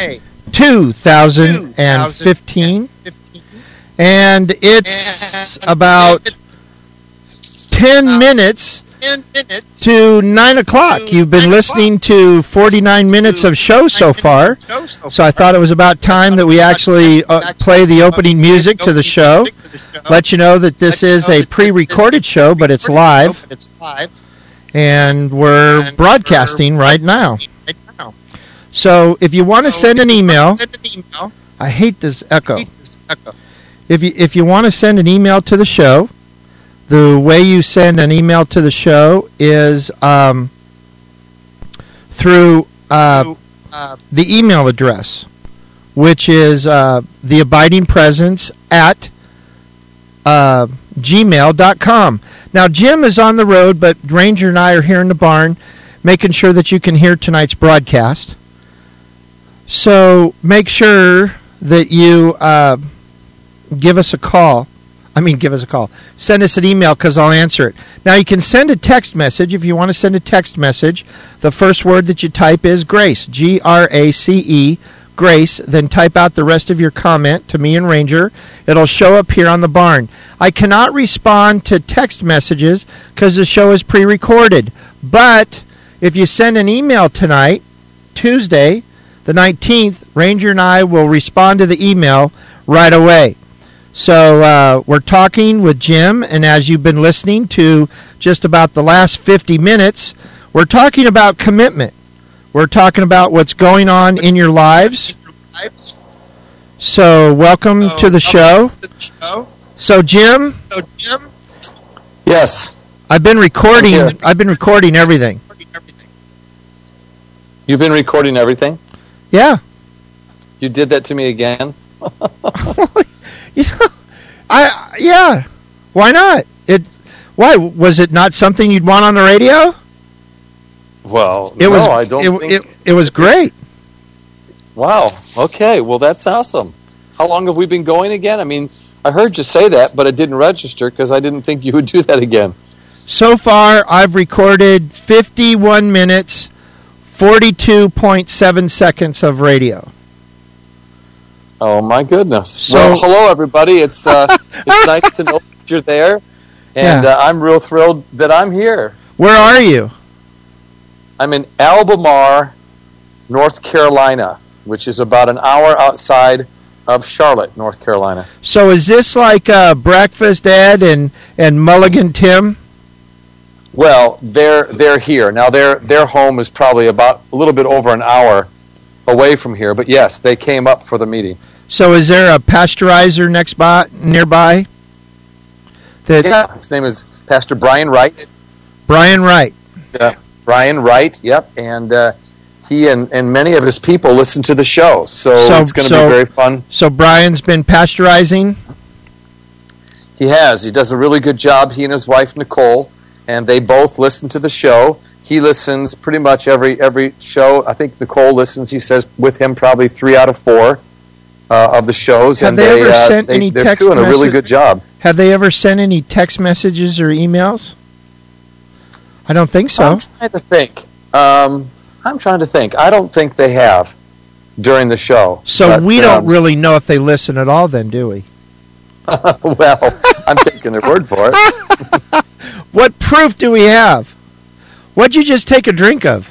2015. And it's about 10 minutes to 9 o'clock. You've been listening to 49 minutes of show so far, so I thought it was about time that we actually play the opening music to the show. Let you know that this is a pre-recorded show, but it's live, and we're broadcasting right now. So if you want to send an email, I hate this echo. If you want to send an email to the show, the way you send an email to the show is through the email address, which is theabidingpresence@gmail.com. Now, Jim is on the road, but Ranger and I are here in the barn making sure that you can hear tonight's broadcast. So make sure that you give us a call. Send us an email because I'll answer it. Now, you can send a text message. If you want to send a text message, the first word that you type is GRACE, Grace, GRACE. Then type out the rest of your comment to me and Ranger. It'll show up here on the barn. I cannot respond to text messages because the show is pre-recorded. But if you send an email tonight, Tuesday, the 19th, Ranger and I will respond to the email right away. So we're talking with Jim, and as you've been listening to just about the last 50 minutes, we're talking about commitment. We're talking about what's going on in your lives. So welcome to the show. So Jim? Yes. I've been recording everything. You've been recording everything? Yeah. You did that to me again? Yeah. Why not? Why was it not something you'd want on the radio? Well, I don't think... It was great. Wow. Okay. Well, that's awesome. How long have we been going again? I mean, I heard you say that, but it didn't register because I didn't think you would do that again. So far, I've recorded 51 minutes, 42.7 seconds of radio. Oh, my goodness. Well, hello, everybody. It's nice to know that you're there, and I'm real thrilled that I'm here. Where are you? I'm in Albemarle, North Carolina, which is about an hour outside of Charlotte, North Carolina. So is this like Breakfast Ed and Mulligan Tim? Well, they're here. Now, their home is probably about a little bit over an hour away from here, but yes, they came up for the meeting. So is there a pasteurizer nearby? Yeah, his name is Pastor Brian Wright. Brian Wright. Brian Wright, yep, and he and many of his people listen to the show, so it's going to be very fun. So Brian's been pasteurizing? He has. He does a really good job, he and his wife, Nicole, and they both listen to the show. He listens pretty much every show. I think Nicole listens, he says, with him probably 3 out of 4 of the shows. Have they ever sent any text messages? They're doing a really good job. Have they ever sent any text messages or emails? I don't think so. I'm trying to think. I don't think they have during the show. So we don't really know if they listen at all then, do we? Well, I'm taking their word for it. What proof do we have? What'd you just take a drink of?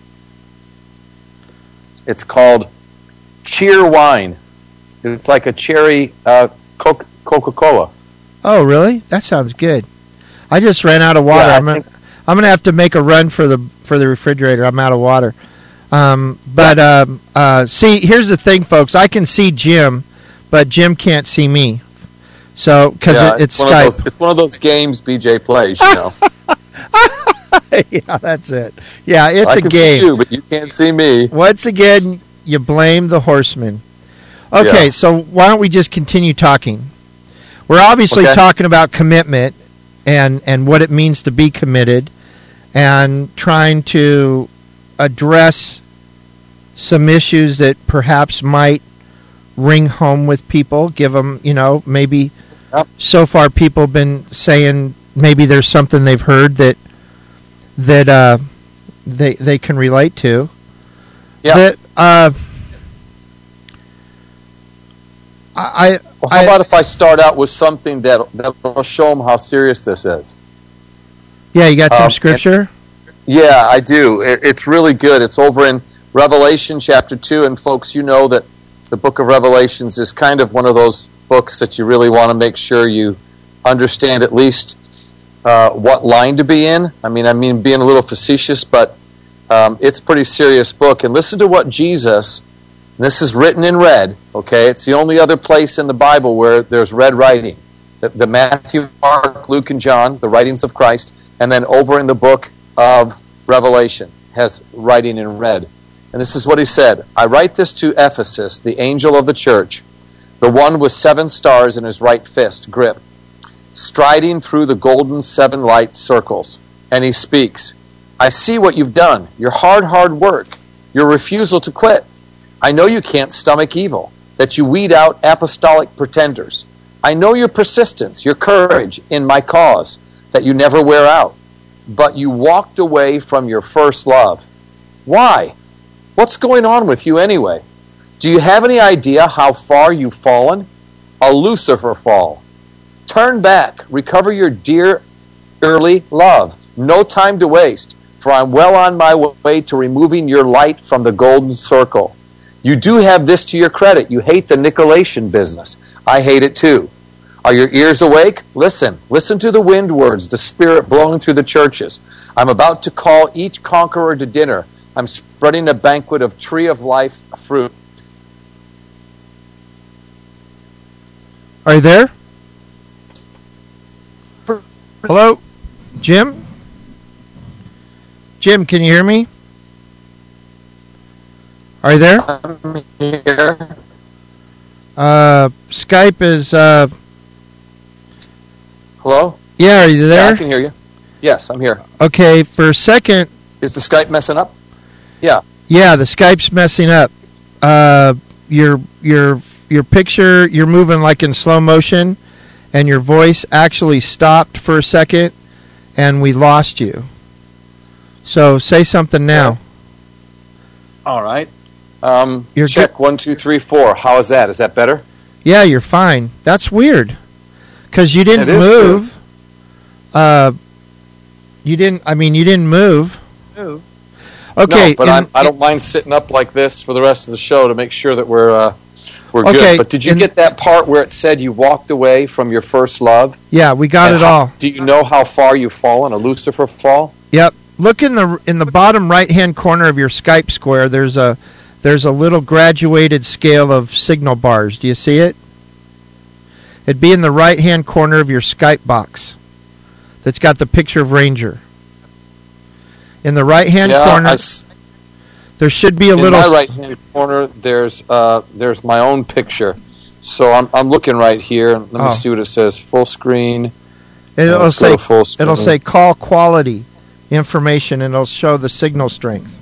It's called Cheer Wine. It's like a cherry Coca-Cola. Oh, really? That sounds good. I just ran out of water. Yeah, I'm gonna have to make a run for the refrigerator. I'm out of water. See, here's the thing, folks. I can see Jim, but Jim can't see me. So because it's Skype. It's one of those games BJ plays, you know. Yeah, that's it. Yeah, it's a game. I can see you, but you can't see me. Once again, you blame the horseman. Okay, so why don't we just continue talking? We're obviously talking about commitment and what it means to be committed and trying to address some issues that perhaps might ring home with people, give them, maybe so far people have been saying maybe there's something they've heard that they can relate to. Yeah. How about if I start out with something that will show them how serious this is? Yeah, you got some scripture? Yeah, I do. It's really good. It's over in Revelation chapter 2, and folks, you know that the book of Revelations is kind of one of those books that you really want to make sure you understand at least what line to be in. I mean, being a little facetious, but it's a pretty serious book. And listen to what Jesus This is written in red, okay? It's the only other place in the Bible where there's red writing. The Matthew, Mark, Luke, and John, the writings of Christ, and then over in the book of Revelation has writing in red. And this is what he said. I write this to Ephesus, the angel of the church, the one with 7 stars in his right fist, grip, striding through the golden 7 light circles. And he speaks, I see what you've done, your hard work, your refusal to quit. I know you can't stomach evil, that you weed out apostolic pretenders. I know your persistence, your courage in my cause, that you never wear out. But you walked away from your first love. Why? What's going on with you anyway? Do you have any idea how far you've fallen? A Lucifer fall. Turn back, recover your dear early love. No time to waste, for I'm well on my way to removing your light from the golden circle. You do have this to your credit. You hate the Nicolaitan business. I hate it too. Are your ears awake? Listen. Listen to the wind words, the Spirit blowing through the churches. I'm about to call each conqueror to dinner. I'm spreading a banquet of tree of life fruit. Are you there? Hello? Jim? Jim, can you hear me? Are you there? I'm here. Skype is... Hello? Yeah, are you there? Yeah, I can hear you. Yes, I'm here. Okay, for a second... Is the Skype messing up? Yeah. Yeah, the Skype's messing up. Your picture, you're moving like in slow motion, and your voice actually stopped for a second, and we lost you. So say something now. All right. You're check 1, 2, 3, 4. How is that? Is that better? Yeah, you're fine. That's weird, because you didn't It is move. You didn't move. No. Okay, No, but I don't mind sitting up like this for the rest of the show to make sure that we're Okay, good. But did you get that part where it said you walked away from your first love? Yeah, we got it all. Do you know how far you've fallen? A Lucifer fall? Yep. Look in the bottom right-hand corner of your Skype square. There's a little graduated scale of signal bars. Do you see it? It'd be in the right-hand corner of your Skype box. That's got the picture of Ranger. In the right-hand corner, there should be a little... In my right-hand corner, there's my own picture. So I'm looking right here. Let me see what it says. Full screen. It'll say full screen. It'll say call quality information, and it'll show the signal strength.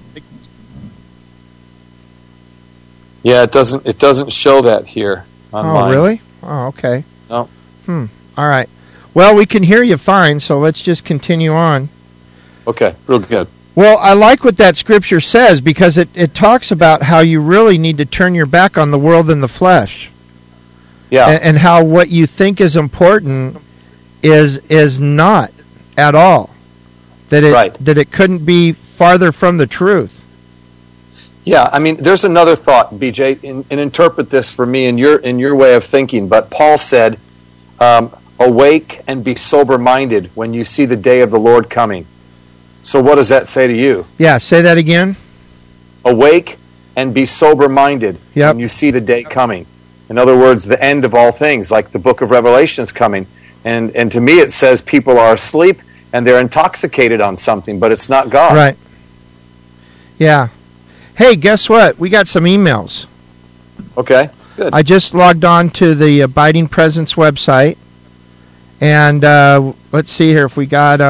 Yeah, it doesn't show that here on mine. Oh, really? Oh, okay. No. All right. Well, we can hear you fine, so let's just continue on. Okay, real good. Well, I like what that scripture says, because it talks about how you really need to turn your back on the world and the flesh. Yeah. And how what you think is important is not at all. That it couldn't be farther from the truth. Yeah, I mean, there's another thought, BJ, and interpret this for me in your way of thinking. But Paul said, awake and be sober-minded when you see the day of the Lord coming. So what does that say to you? Yeah, say that again. Awake and be sober-minded when you see the day coming. In other words, the end of all things, like the book of Revelation is coming. And to me it says people are asleep and they're intoxicated on something, but it's not God. Right. Yeah. Hey, guess what? We got some emails. Okay, good. I just logged on to the Abiding Presence website. And let's see here if we got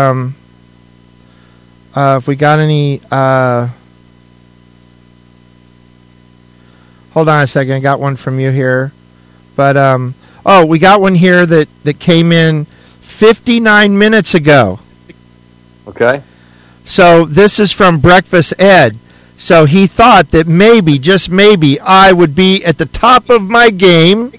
any. Hold on a second. I got one from you here, but we got one here that came in 59 minutes ago. Okay. So this is from Breakfast Ed. So he thought that maybe, just maybe, I would be at the top of my game.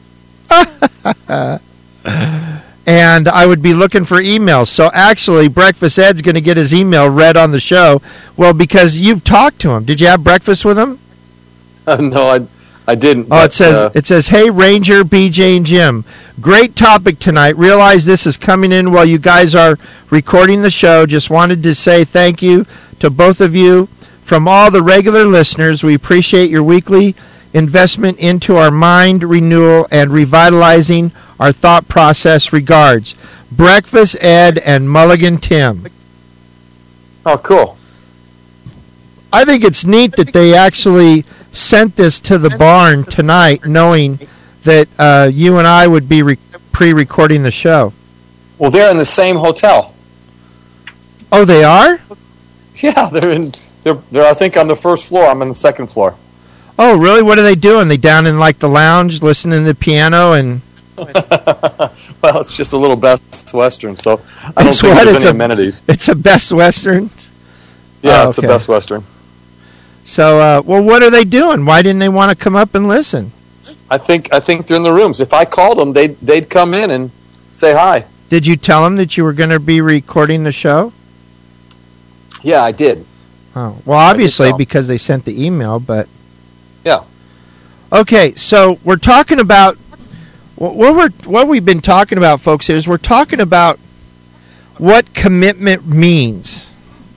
And I would be looking for emails. So actually, Breakfast Ed's going to get his email read on the show. Well, because you've talked to him. Did you have breakfast with him? No, I didn't. Oh, it says, hey, Ranger, BJ, and Jim. Great topic tonight. Realize this is coming in while you guys are recording the show. Just wanted to say thank you to both of you. From all the regular listeners, we appreciate your weekly investment into our mind renewal and revitalizing our thought process. Regards, Breakfast Ed and Mulligan Tim. Oh, cool. I think it's neat that they actually sent this to the barn tonight, knowing that you and I would be pre-recording the show. Well, they're in the same hotel. Oh, they are? Yeah, they're I think on the first floor. I'm on the second floor. Oh, really? What are they doing? They down in like the lounge, listening to the piano and. Well, it's just a little Best Western, so I don't think there's any amenities. It's a Best Western. Yeah, it's a Best Western. So, well, what are they doing? Why didn't they want to come up and listen? I think they're in the rooms. If I called them, they'd come in and say hi. Did you tell them that you were going to be recording the show? Yeah, I did. Oh, well, obviously because they sent the email, but yeah. Okay, so we're talking about what we've been talking about, folks. Is we're talking about what commitment means.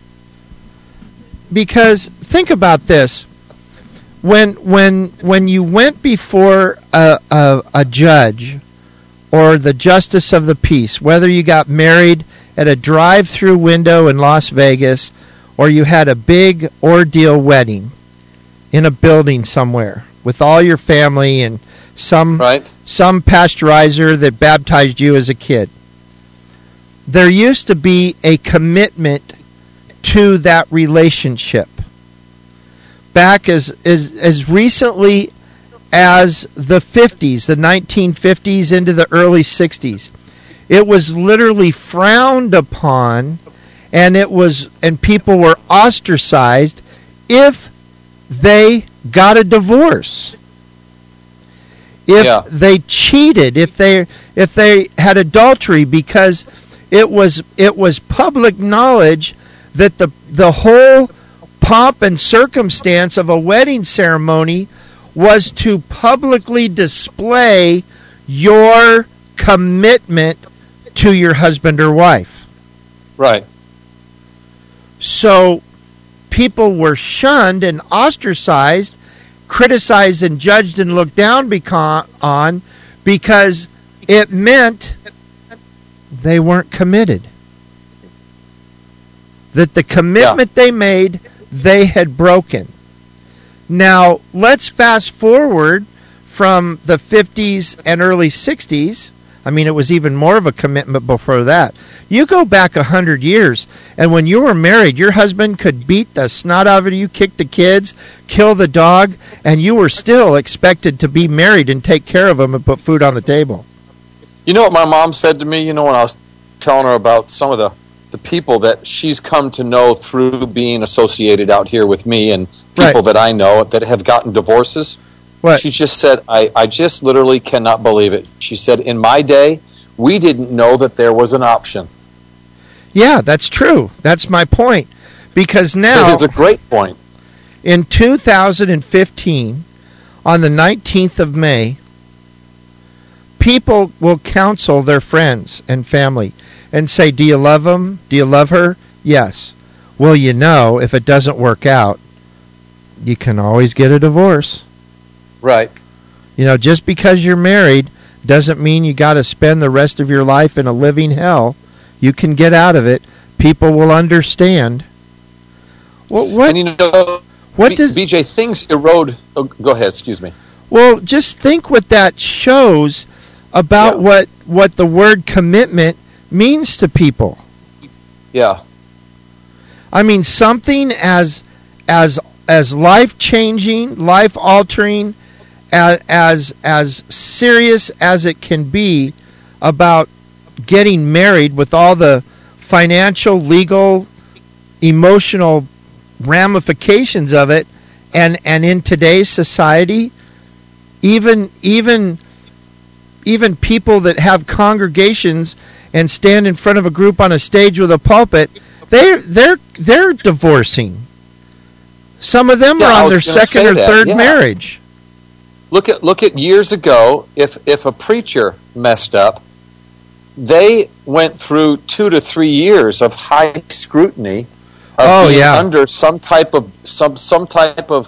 Because think about this: when you went before a judge or the justice of the peace, whether you got married at a drive-through window in Las Vegas or you had a big ordeal wedding in a building somewhere with all your family and some pasteurizer that baptized you as a kid, there used to be a commitment to that relationship. Back as recently as the 50s, the 1950s into the early 60s, it was literally frowned upon, and people were ostracized if they got a divorce, if they cheated, if they had adultery, because it was public knowledge that the whole pomp and circumstance of a wedding ceremony was to publicly display your commitment to your husband or wife. Right. So people were shunned and ostracized, criticized and judged and looked down on because it meant they weren't committed. That the commitment they made, they had broken. Now, let's fast forward from the 50s and early 60s. I mean, it was even more of a commitment before that. You go back 100 years, and when you were married, your husband could beat the snot out of you, kick the kids, kill the dog, and you were still expected to be married and take care of him and put food on the table. You know what my mom said to me, when I was telling her about some of the people that she's come to know through being associated out here with me and people that I know that have gotten divorces? What? She just said, I just literally cannot believe it. She said, in my day, we didn't know that there was an option. Yeah, that's true. That's my point. Because now... It is a great point. In 2015, on the 19th of May, people will counsel their friends and family and say, do you love them? Do you love her? Yes. Well, if it doesn't work out, you can always get a divorce. Right. Just because you're married doesn't mean you got to spend the rest of your life in a living hell. You can get out of it. People will understand. What? And what does BJ, things erode? Oh, go ahead. Excuse me. Well, just think what that shows about what the word commitment means to people. Yeah. I mean, something as life-changing, life-altering, as serious as it can be about getting married with all the financial, legal, emotional ramifications of it, and in today's society, even people that have congregations and stand in front of a group on a stage with a pulpit, they're divorcing. Some of them are on their second or third marriage. Look at years ago. If a preacher messed up, they went through 2 to 3 years of high scrutiny of being under some type of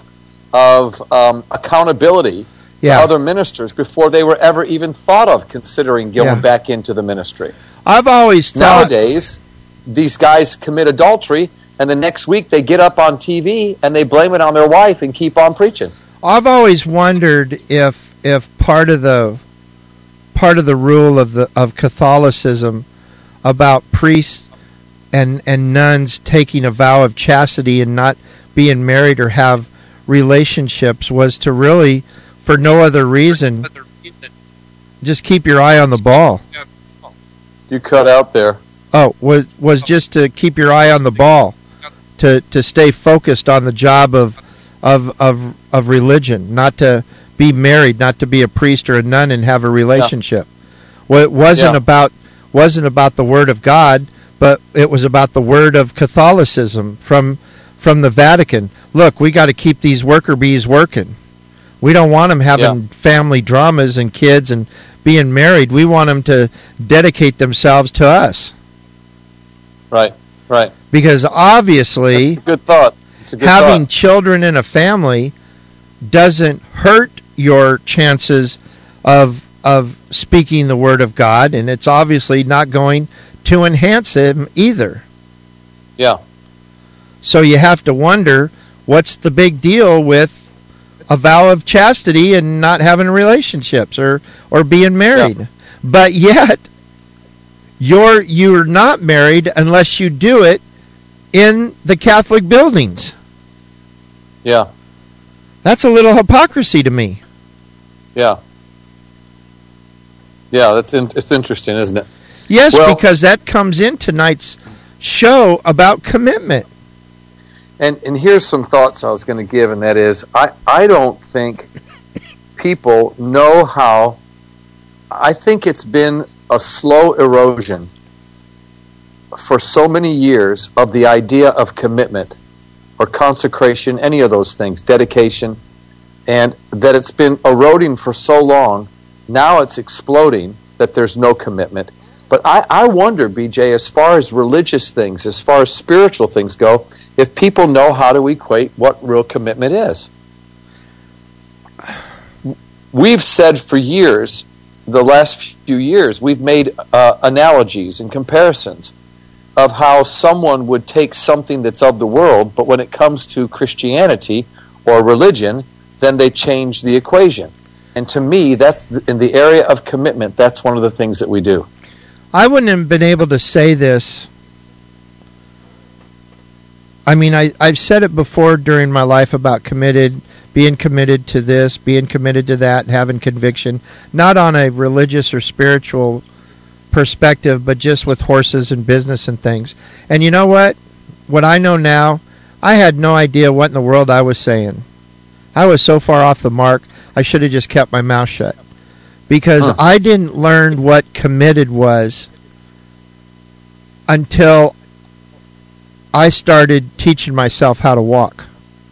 of accountability to other ministers before they were ever even thought of considering going back into the ministry. I've always thought... Nowadays, these guys commit adultery, and the next week they get up on TV and they blame it on their wife and keep on preaching. I've always wondered if part of the rule of Catholicism about priests and nuns taking a vow of chastity and not being married or have relationships was to really, for no other reason, just keep your eye on the ball. You cut out there. Oh, was just to keep your eye on the ball, to stay focused on the job of religion, not to be married, not to be a priest or a nun and have a relationship. Well, it wasn't about the Word of God, but it was about the word of Catholicism from the Vatican. Look, we got to keep these worker bees working. We don't want them having family dramas and kids and being married. We want them to dedicate themselves to us. Right. Because obviously, that's a good thought. Having children in a family doesn't hurt your chances of speaking the Word of God, and it's obviously not going to enhance them either. Yeah. So you have to wonder, what's the big deal with a vow of chastity and not having relationships or being married? Yeah. But yet, you're not married unless you do it in the Catholic buildings. Yeah. That's a little hypocrisy to me. Yeah. Yeah, it's interesting, isn't it? Yes, because that comes in tonight's show about commitment. And here's some thoughts I was going to give, and that is, I don't think people know how. I think it's been a slow erosion for so many years of the idea of commitment or consecration, any of those things, dedication, and that it's been eroding for so long. Now it's exploding that there's no commitment. But I wonder, BJ, as far as religious things, as far as spiritual things go, if people know how to equate what real commitment is. We've said for years, the last few years, we've made analogies and comparisons of how someone would take something that's of the world, but when it comes to Christianity or religion, then they change the equation. And to me, that's in the area of commitment, that's one of the things that we do. I wouldn't have been able to say this. I mean, I've said it before during my life about being committed to this, being committed to that, having conviction, not on a religious or spiritual perspective, but just with horses and business and things. And you know what? What I know now, I had no idea what in the world I was saying. I was so far off the mark, I should have just kept my mouth shut. Because I didn't learn what committed was until I started teaching myself how to walk.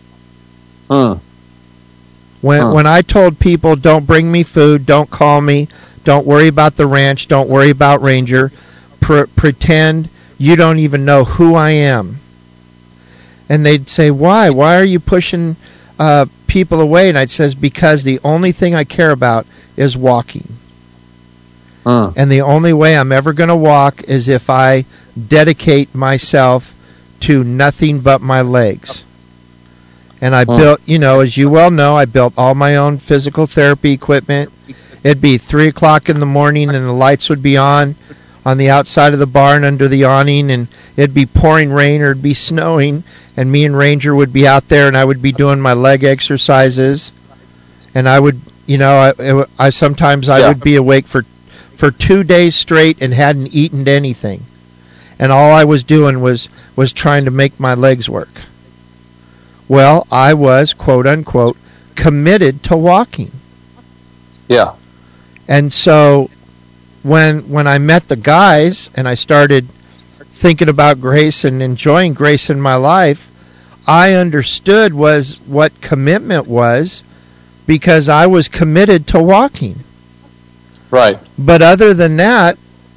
When I told people, don't bring me food, don't call me, don't worry about the ranch, don't worry about Ranger, pretend you don't even know who I am. And they'd say, why? Why are you pushing people away? And I'd say, because the only thing I care about is walking. And the only way I'm ever going to walk is if I dedicate myself to nothing but my legs. And I built, as you well know, I built all my own physical therapy equipment. It'd be 3 o'clock in the morning and the lights would be on the outside of the barn under the awning, and it'd be pouring rain or it'd be snowing, and me and Ranger would be out there and I would be doing my leg exercises. And I would, I sometimes would be awake for 2 days straight and hadn't eaten anything. And all I was doing was trying to make my legs work. Well, I was, quote unquote, committed to walking. Yeah. And so when I met the guys and I started thinking about grace and enjoying grace in my life, I understood what commitment was, because I was committed to walking. Right. But other than that,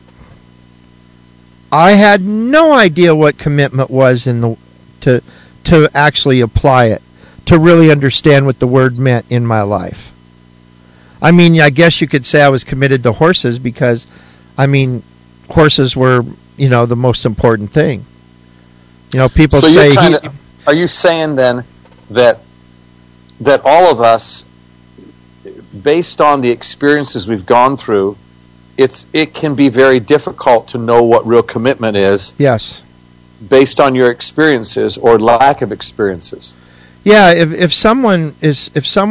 I had no idea what commitment was to actually apply it, to really understand what the word meant in my life. I mean, I guess you could say I was committed to horses because, I mean, horses were, the most important thing. People so say... are you saying then that all of us, based on the experiences we've gone through, it can be very difficult to know what real commitment is? Yes. Based on your experiences or lack of experiences. Yeah, if someone is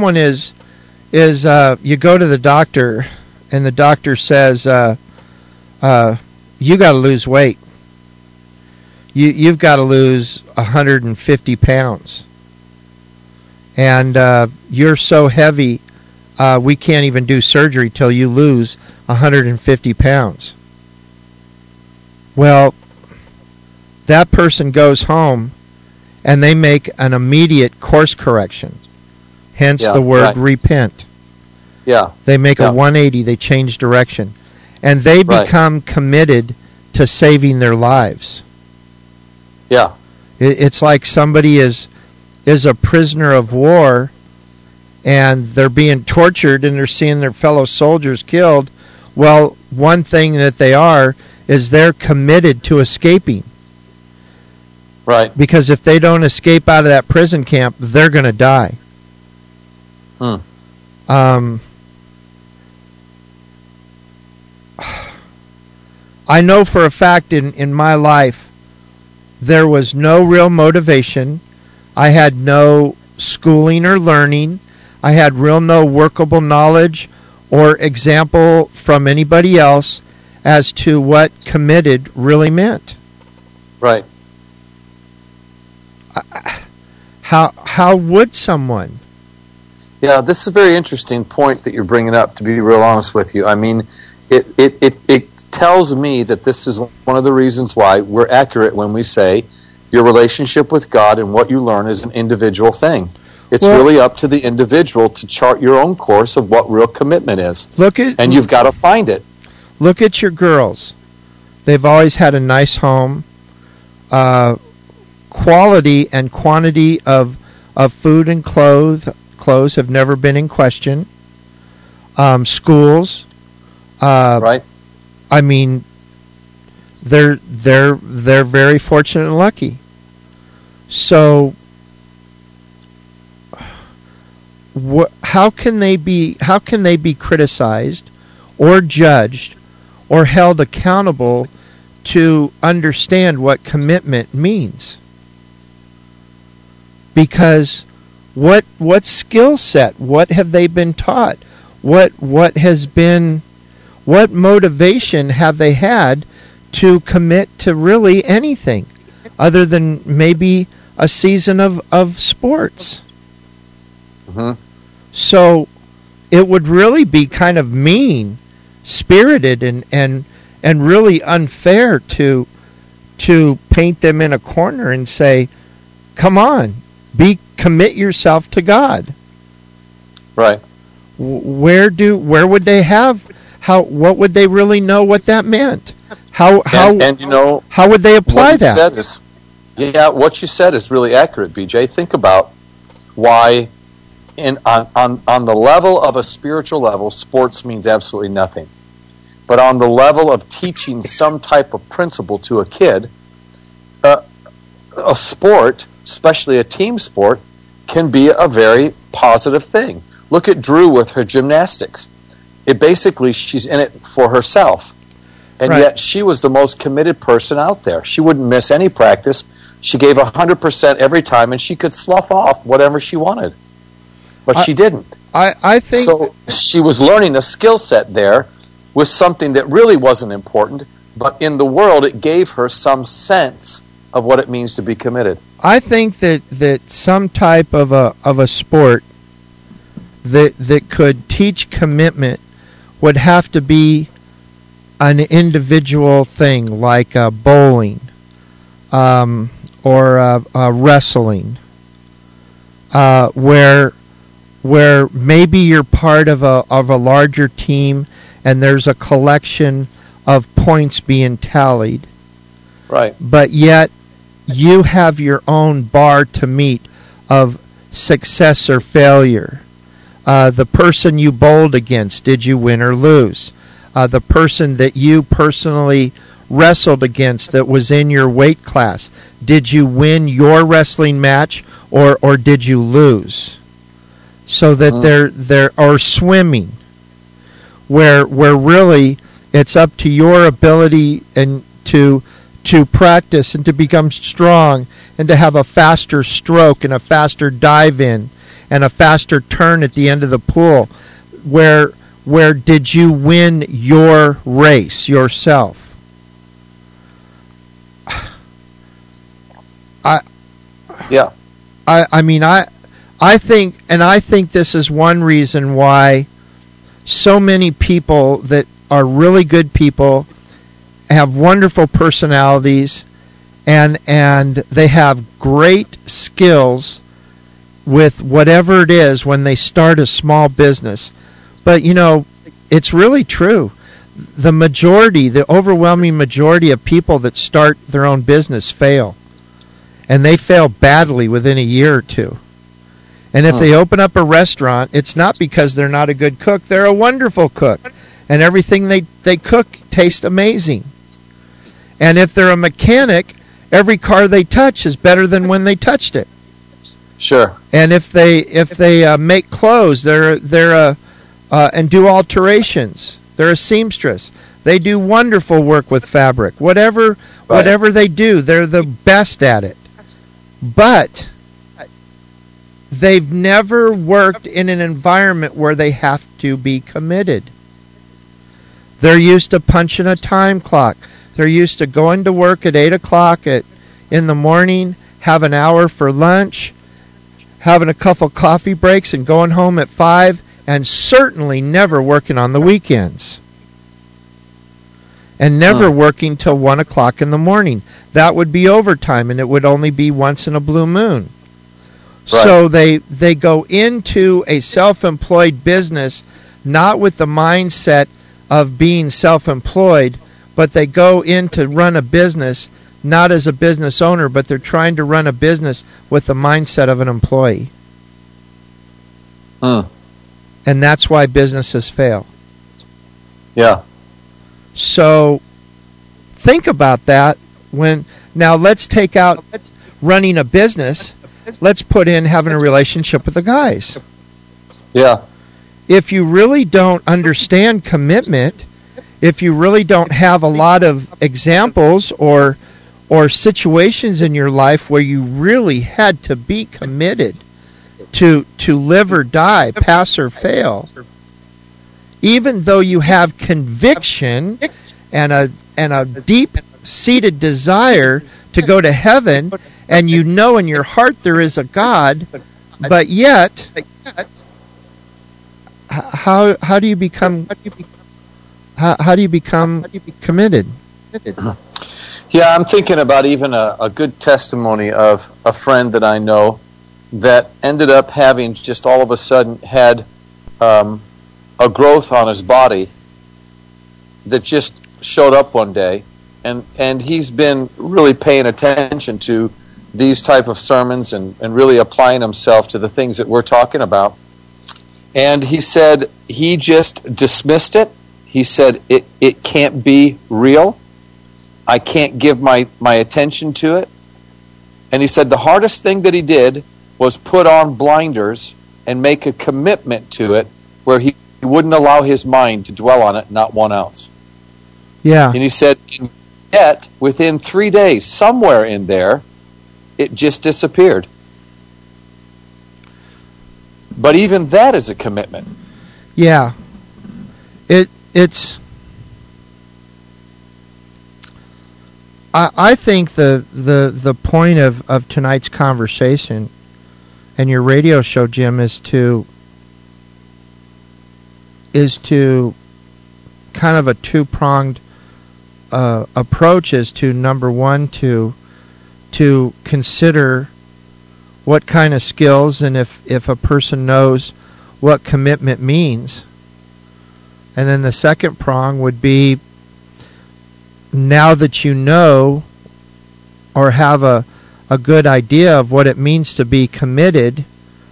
you go to the doctor and the doctor says you got to lose weight. You've got to lose 150 pounds. And you're so heavy we can't even do surgery till you lose 150 pounds. Well, that person goes home and they make an immediate course correction. Hence the word repent. Yeah. They make a 180, they change direction. And they become committed to saving their lives. Yeah. It's like somebody is a prisoner of war and they're being tortured and they're seeing their fellow soldiers killed. Well, one thing that they are is they're committed to escaping. Right. Because if they don't escape out of that prison camp, they're going to die. I know for a fact in my life there was no real motivation. I had no schooling or learning. I had no workable knowledge or example from anybody else as to what committed really meant. Right. How would someone? Yeah, this is a very interesting point that you're bringing up, to be real honest with you. I mean, it tells me that this is one of the reasons why we're accurate when we say your relationship with God and what you learn is an individual thing. It's really up to the individual to chart your own course of what real commitment is. And you've got to find it. Look at your girls. They've always had a nice home. Quality and quantity of food and clothes have never been in question. Schools, right? I mean, they're very fortunate and lucky. So, how can they be criticized, or judged, or held accountable to understand what commitment means? Because what skill set, what have they been taught? What motivation have they had to commit to really anything other than maybe a season of sports? Mm-hmm. So it would really be kind of mean-spirited and really unfair to paint them in a corner and say, come on, commit yourself to God. Right. Where would they have what would they really know what that meant? How would they apply that? What you said is really accurate, BJ. Think about why on the level of a spiritual level, sports means absolutely nothing. But on the level of teaching some type of principle to a kid, a sport, especially a team sport, can be a very positive thing. Look at Drew with her gymnastics. She's in it for herself. And yet she was the most committed person out there. She wouldn't miss any practice. She gave 100% every time, and she could slough off whatever she wanted. But she didn't. I think so. She was learning a skill set there with something that really wasn't important, but in the world it gave her some sense of what it means to be committed. I think that some type of a sport that could teach commitment would have to be an individual thing, like bowling or wrestling, where maybe you're part of a larger team and there's a collection of points being tallied. Right. But yet you have your own bar to meet of success or failure. The person you bowled against, did you win or lose? The person that you personally wrestled against that was in your weight class, did you win your wrestling match or did you lose? So that there are swimming, where really it's up to your ability and to practice and to become strong and to have a faster stroke and a faster dive in and a faster turn at the end of the pool. Where did you win your race yourself? I think this is one reason why so many people that are really good people have wonderful personalities and they have great skills with whatever it is when they start a small business. But it's really true. The overwhelming majority of people that start their own business fail. And they fail badly within a year or two. And if they open up a restaurant, it's not because they're not a good cook. They're a wonderful cook. And everything they cook tastes amazing. And if they're a mechanic, every car they touch is better than when they touched it. Sure. And if they make clothes, they're and do alterations. They're a seamstress. They do wonderful work with fabric. Whatever they do, they're the best at it. But they've never worked in an environment where they have to be committed. They're used to punching a time clock. They're used to going to work at 8 o'clock in the morning, have an hour for lunch, having a couple coffee breaks, and going home at 5, and certainly never working on the weekends. And never working till 1 o'clock in the morning. That would be overtime, and it would only be once in a blue moon. Right. So they go into a self-employed business not with the mindset of being self-employed, but they go in to run a business not as a business owner, but they're trying to run a business with the mindset of an employee. And that's why businesses fail. Yeah. So think about that. Now let's take out running a business. Let's put in having a relationship with the guys. Yeah. If you really don't understand commitment, if you really don't have a lot of examples or situations in your life where you really had to be committed to live or die, pass or fail, even though you have conviction and a deep-seated desire to go to heaven, and you know in your heart there is a God, but yet, how do you become committed? Yeah, I'm thinking about even a good testimony of a friend that I know that ended up having just all of a sudden had a growth on his body that just showed up one day, and he's been really paying attention to these type of sermons and really applying himself to the things that we're talking about. And he said he just dismissed it. He said it can't be real. I can't give my attention to it. And he said the hardest thing that he did was put on blinders and make a commitment to it where he wouldn't allow his mind to dwell on it, not 1 ounce. Yeah. And he said, yet within 3 days, somewhere in there, it just disappeared. But even that is a commitment. Yeah. It's I think the point of tonight's conversation and your radio show, Jim, is to kind of a two-pronged approach. Is to, number one, to consider what kind of skills, and if a person knows what commitment means. And then the second prong would be, now that you know or have a good idea of what it means to be committed,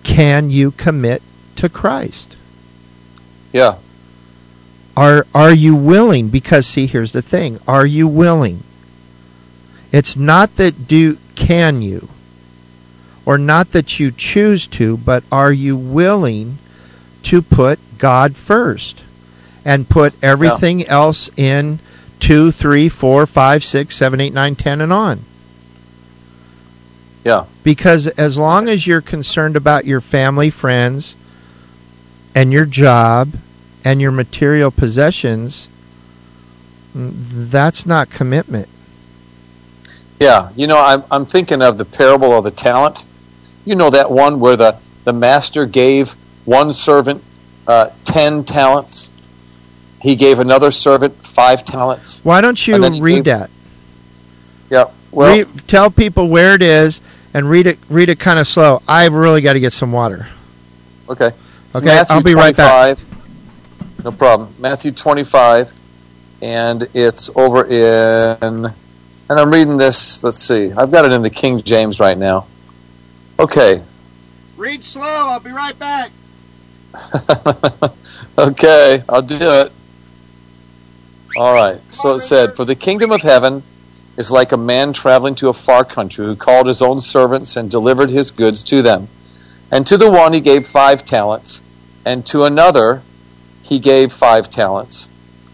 can you commit to Christ? Yeah. Are you willing? Because see, here's the thing. Are you willing? It's not that can you, or not that you choose to, but are you willing to put God first and put everything else in 2, 3, 4, 5, 6, 7, 8, 9, 10, and on? Yeah. Because as long as you're concerned about your family, friends, and your job, and your material possessions, that's not commitment. Yeah. You know, I'm thinking of the parable of the talent. You know that one where the master gave one servant 10 talents. He gave another servant 5 talents. Why don't you read that? Yeah. Well, tell people where it is and read it kind of slow. I've really got to get some water. Okay. Okay, Matthew I'll be 25, right back. No problem. Matthew 25, and it's over in, and I'm reading this, let's see, I've got it in the King James right now. Okay. Read slow, I'll be right back. Okay, I'll do it. All right, so it said, "For the kingdom of heaven is like a man traveling to a far country who called his own servants and delivered his goods to them. And to the one he gave 5 talents, and to another he gave 5 talents,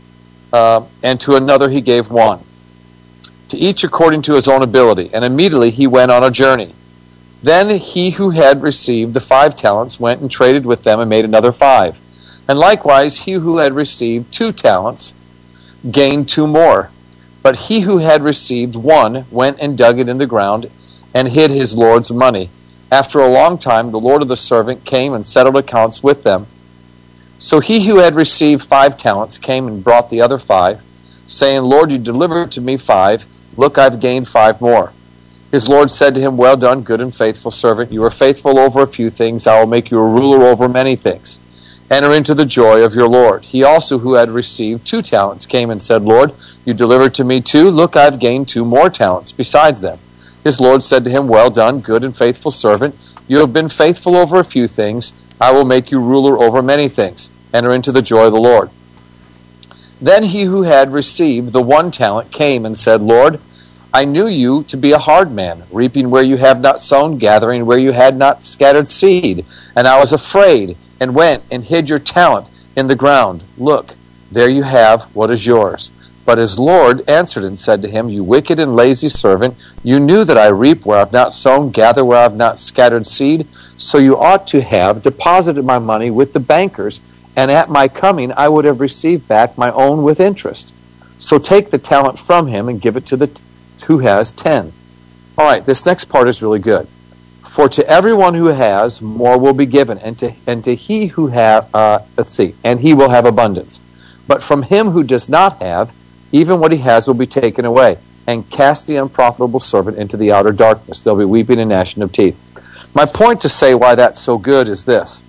and to another he gave 1, to each according to his own ability. And immediately he went on a journey. Then he who had received the 5 talents went and traded with them and made another 5. And likewise he who had received 2 talents gained 2 more. But he who had received 1 went and dug it in the ground and hid his Lord's money. After a long time the Lord of the servant came and settled accounts with them. So he who had received 5 talents came and brought the other 5, saying, Lord, you delivered to me 5. Look, I've gained 5 more. His Lord said to him, Well done, good and faithful servant. You are faithful over a few things. I will make you a ruler over many things. Enter into the joy of your Lord. He also who had received 2 talents came and said, Lord, you delivered to me 2. Look, I've gained 2 more talents besides them. His Lord said to him, Well done, good and faithful servant. You have been faithful over a few things. I will make you ruler over many things. Enter into the joy of the Lord. Then he who had received the 1 talent came and said, Lord, I knew you to be a hard man, reaping where you have not sown, gathering where you had not scattered seed. And I was afraid, and went and hid your talent in the ground. Look, there you have what is yours. But his Lord answered and said to him, You wicked and lazy servant, you knew that I reap where I have not sown, gather where I have not scattered seed. So you ought to have deposited my money with the bankers, and at my coming I would have received back my own with interest. So take the talent from him and give it to the who has 10. All right, this next part is really good. For to everyone who has, more will be given, and to he who have, and he will have abundance. But from him who does not have, even what he has will be taken away. And cast the unprofitable servant into the outer darkness. There'll be weeping and gnashing of teeth. My point to say why that's so good is this.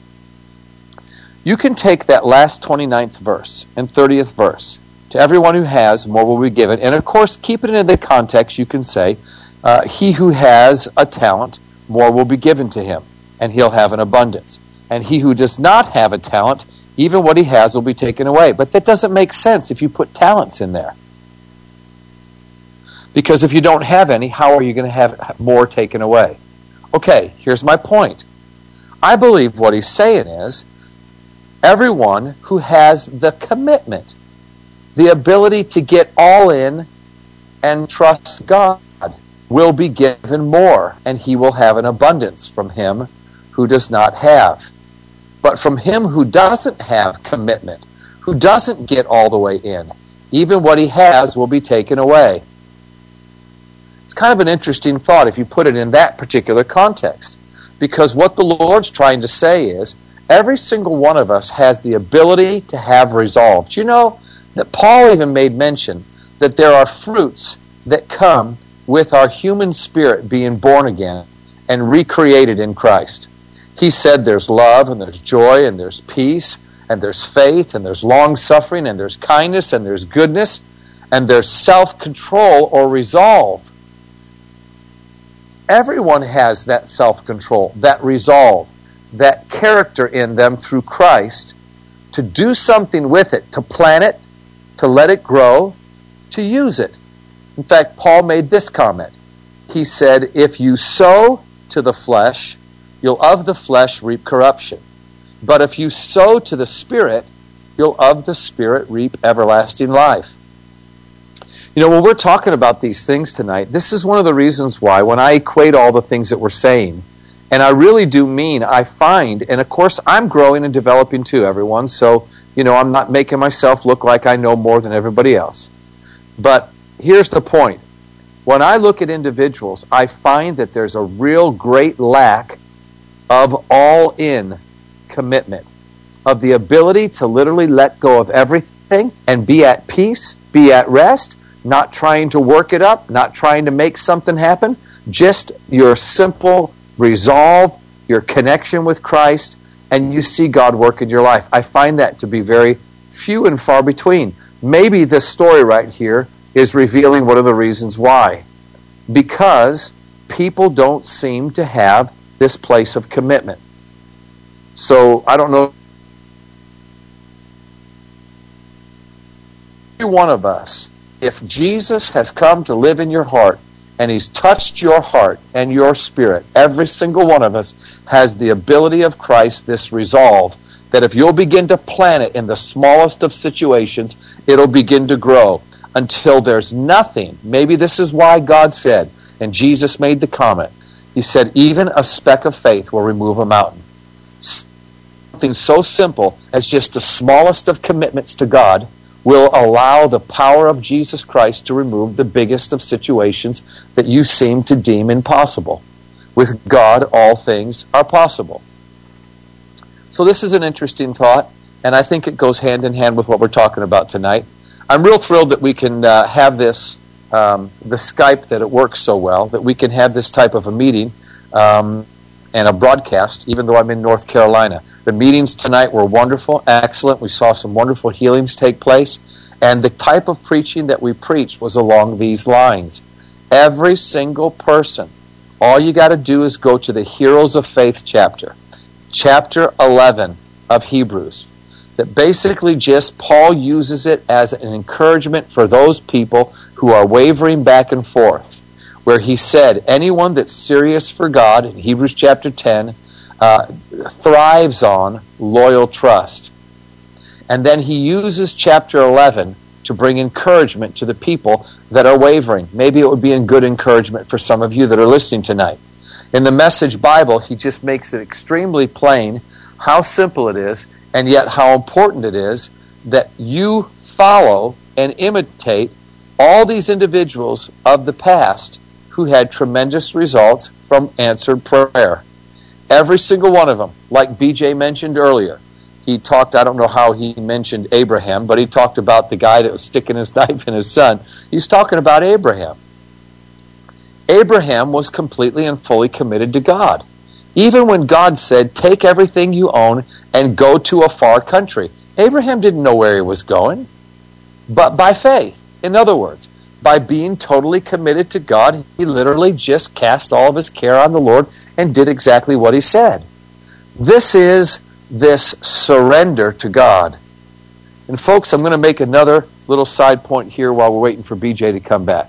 You can take that last 29th verse and 30th verse. To everyone who has, more will be given. And of course, keep it in the context, you can say, he who has a talent, more will be given to him, and he'll have an abundance. And he who does not have a talent, even what he has will be taken away. But that doesn't make sense if you put talents in there. Because if you don't have any, how are you going to have more taken away? Okay, here's my point. I believe what he's saying is, everyone who has the commitment, the ability to get all in and trust God, will be given more, and he will have an abundance from him who does not have. But from him who doesn't have commitment, who doesn't get all the way in, even what he has will be taken away. It's kind of an interesting thought if you put it in that particular context, because what the Lord's trying to say is, every single one of us has the ability to have resolve. Do you know that Paul even made mention that there are fruits that come with our human spirit being born again and recreated in Christ? He said there's love, and there's joy, and there's peace, and there's faith, and there's long-suffering, and there's kindness, and there's goodness, and there's self-control or resolve. Everyone has that self-control, that resolve. that character in them through Christ to do something with it, to plant it, to let it grow, to use it. In fact, Paul made this comment. He said, if you sow to the flesh, you'll of the flesh reap corruption. But if you sow to the Spirit, you'll of the Spirit reap everlasting life. You know, when we're talking about these things tonight, this is one of the reasons why when I equate all the things that we're saying, and I really do mean, I find, and of course I'm growing and developing too, everyone, so, you know, I'm not making myself look like I know more than everybody else. But here's the point. When I look at individuals, I find that there's a real great lack of all-in commitment, of the ability to literally let go of everything and be at peace, be at rest, not trying to work it up, not trying to make something happen, just your simple resolve, your connection with Christ, and you see God work in your life. I find that to be very few and far between. Maybe this story right here is revealing one of the reasons why. Because people don't seem to have this place of commitment. So, I don't know. Every one of us, if Jesus has come to live in your heart, and He's touched your heart and your spirit, every single one of us has the ability of Christ, this resolve, that if you'll begin to plant it in the smallest of situations, it'll begin to grow until there's nothing. Maybe this is why God said, and Jesus made the comment, He said, even a speck of faith will remove a mountain. Something so simple as just the smallest of commitments to God will allow the power of Jesus Christ to remove the biggest of situations that you seem to deem impossible. With God, all things are possible. So this is an interesting thought, and I think it goes hand in hand with what we're talking about tonight. I'm real thrilled that we can have this, the Skype, that it works so well, that we can have this type of a meeting and a broadcast, even though I'm in North Carolina. The meetings tonight were wonderful, excellent. We saw some wonderful healings take place, and the type of preaching that we preached was along these lines. Every single person, all you got to do is go to the Heroes of Faith chapter 11 of Hebrews. That basically just Paul uses it as an encouragement for those people who are wavering back and forth, where he said anyone that's serious for God, in Hebrews chapter 10, thrives on loyal trust. And then he uses chapter 11 to bring encouragement to the people that are wavering. Maybe it would be a good encouragement for some of you that are listening tonight. In the Message Bible, he just makes it extremely plain how simple it is, and yet how important it is that you follow and imitate all these individuals of the past who had tremendous results from answered prayer. Every single one of them, like BJ mentioned earlier. He talked, I don't know how he mentioned Abraham, but he talked about the guy that was sticking his knife in his son. He's talking about Abraham. Abraham was completely and fully committed to God. Even when God said, take everything you own and go to a far country. Abraham didn't know where he was going, but by faith. In other words, by being totally committed to God, he literally just cast all of his care on the Lord and did exactly what he said. This is this surrender to God. And folks, I'm going to make another little side point here while we're waiting for BJ to come back.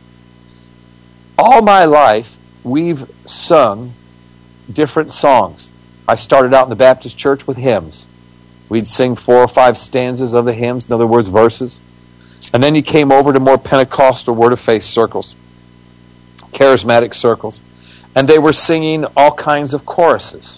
All my life, we've sung different songs. I started out in the Baptist church with hymns. We'd sing 4 or 5 stanzas of the hymns, in other words, verses. And then you came over to more Pentecostal Word of Faith circles, charismatic circles, and they were singing all kinds of choruses.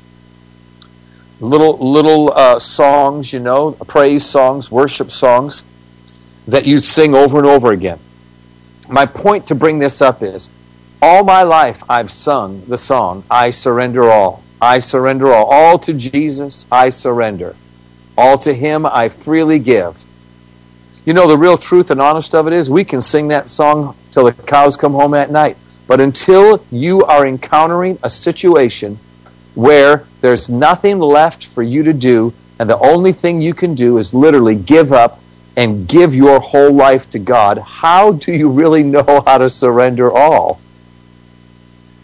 Little songs, you know, praise songs, worship songs that you sing over and over again. My point to bring this up is, all my life I've sung the song, I surrender all. I surrender all. All to Jesus I surrender. All to Him I freely give. You know, the real truth and honest of it is, we can sing that song till the cows come home at night. But until you are encountering a situation where there's nothing left for you to do, and the only thing you can do is literally give up and give your whole life to God, how do you really know how to surrender all?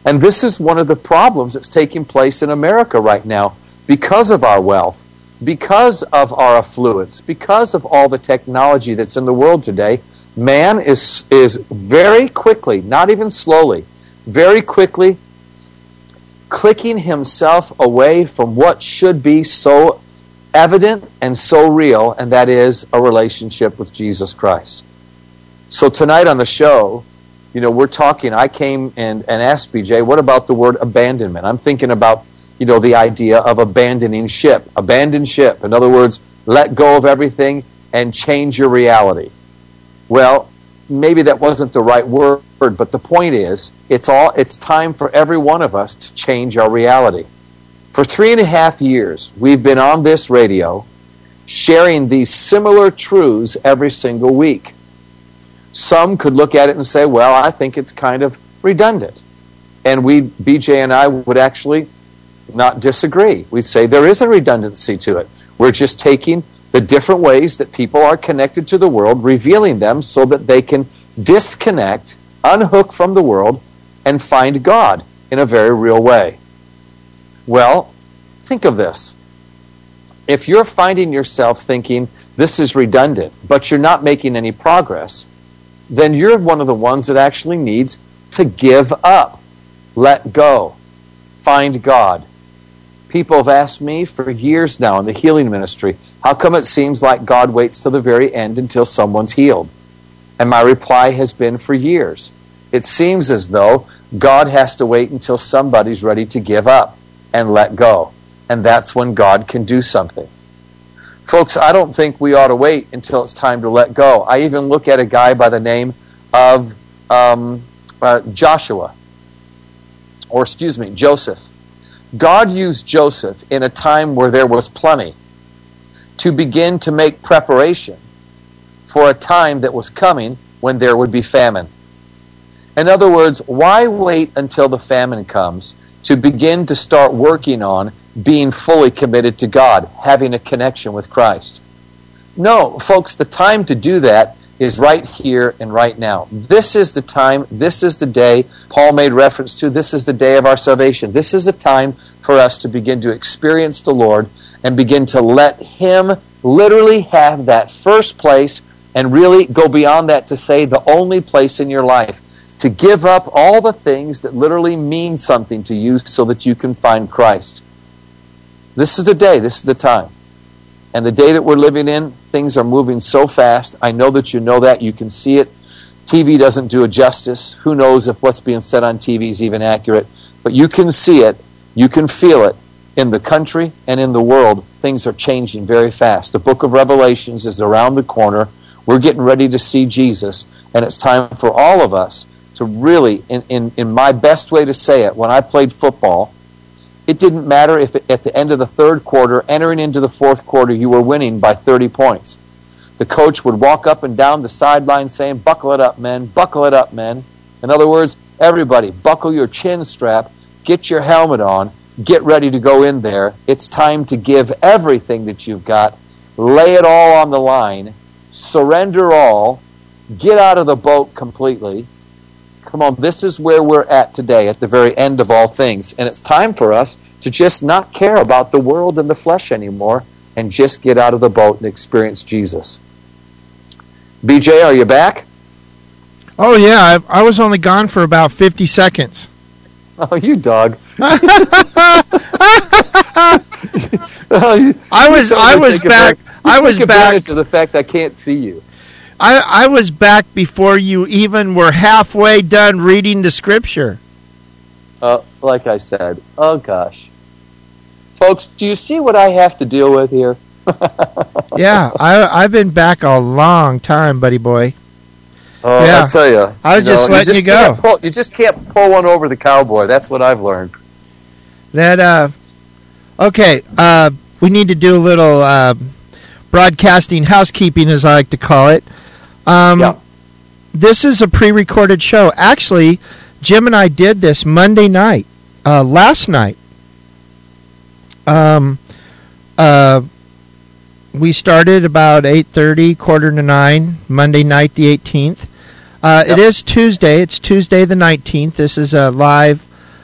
And this is one of the problems that's taking place in America right now because of our wealth, because of our affluence, because of all the technology that's in the world today. Man is very quickly, not even slowly, very quickly clicking himself away from what should be so evident and so real, and that is a relationship with Jesus Christ. So tonight on the show, we're talking, I came and asked BJ, what about the word abandonment? I'm thinking about, the idea of abandoning ship. Abandon ship. In other words, let go of everything and change your reality. Well, maybe that wasn't the right word, but the point is, it's time for every one of us to change our reality. For 3.5 years, we've been on this radio sharing these similar truths every single week. Some could look at it and say, well, I think it's kind of redundant. And BJ and I would actually not disagree. We'd say there is a redundancy to it. We're just taking the different ways that people are connected to the world, revealing them so that they can disconnect, unhook from the world, and find God in a very real way. Well, think of this. If you're finding yourself thinking this is redundant, but you're not making any progress, then you're one of the ones that actually needs to give up, let go, find God. People have asked me for years now in the healing ministry, how come it seems like God waits till the very end until someone's healed? And my reply has been for years. It seems as though God has to wait until somebody's ready to give up and let go. And that's when God can do something. Folks, I don't think we ought to wait until it's time to let go. I even look at a guy by the name of Joseph. God used Joseph in a time where there was plenty to begin to make preparation for a time that was coming when there would be famine. In other words, why wait until the famine comes to begin to start working on being fully committed to God, having a connection with Christ? No, folks, the time to do that is right here and right now. This is the time, this is the day Paul made reference to. This is the day of our salvation. This is the time for us to begin to experience the Lord and begin to let Him literally have that first place and really go beyond that to say the only place in your life. To give up all the things that literally mean something to you so that you can find Christ. This is the day, this is the time. And the day that we're living in, things are moving so fast. I know that you know that. You can see it. TV doesn't do it justice. Who knows if what's being said on TV is even accurate. But you can see it. You can feel it. In the country and in the world, things are changing very fast. The book of Revelations is around the corner. We're getting ready to see Jesus. And it's time for all of us to really, in my best way to say it, when I played football, it didn't matter if at the end of the third quarter, entering into the fourth quarter, you were winning by 30 points. The coach would walk up and down the sideline saying, buckle it up, men, buckle it up, men. In other words, everybody, buckle your chin strap, get your helmet on, get ready to go in there. It's time to give everything that you've got, lay it all on the line, surrender all, get out of the boat completely. Come on, this is where we're at today, at the very end of all things. And it's time for us to just not care about the world and the flesh anymore and just get out of the boat and experience Jesus. BJ, are you back? Oh, yeah. I was only gone for about 50 seconds. Oh, you dog. I was back. I was back to the fact I can't see you. I was back before you even were halfway done reading the scripture. Like I said, oh gosh. Folks, do you see what I have to deal with here? Yeah, I've been back a long time, buddy boy. Oh, yeah. I tell you. I was just letting you go. You just can't pull one over the cowboy. That's what I've learned. Okay, we need to do a little broadcasting housekeeping, as I like to call it. Yeah. This is a pre-recorded show. Actually, Jim and I did this Monday night, last night. We started about 8:30, 8:45, Monday night the 18th. It is Tuesday. It's Tuesday the 19th. This is a live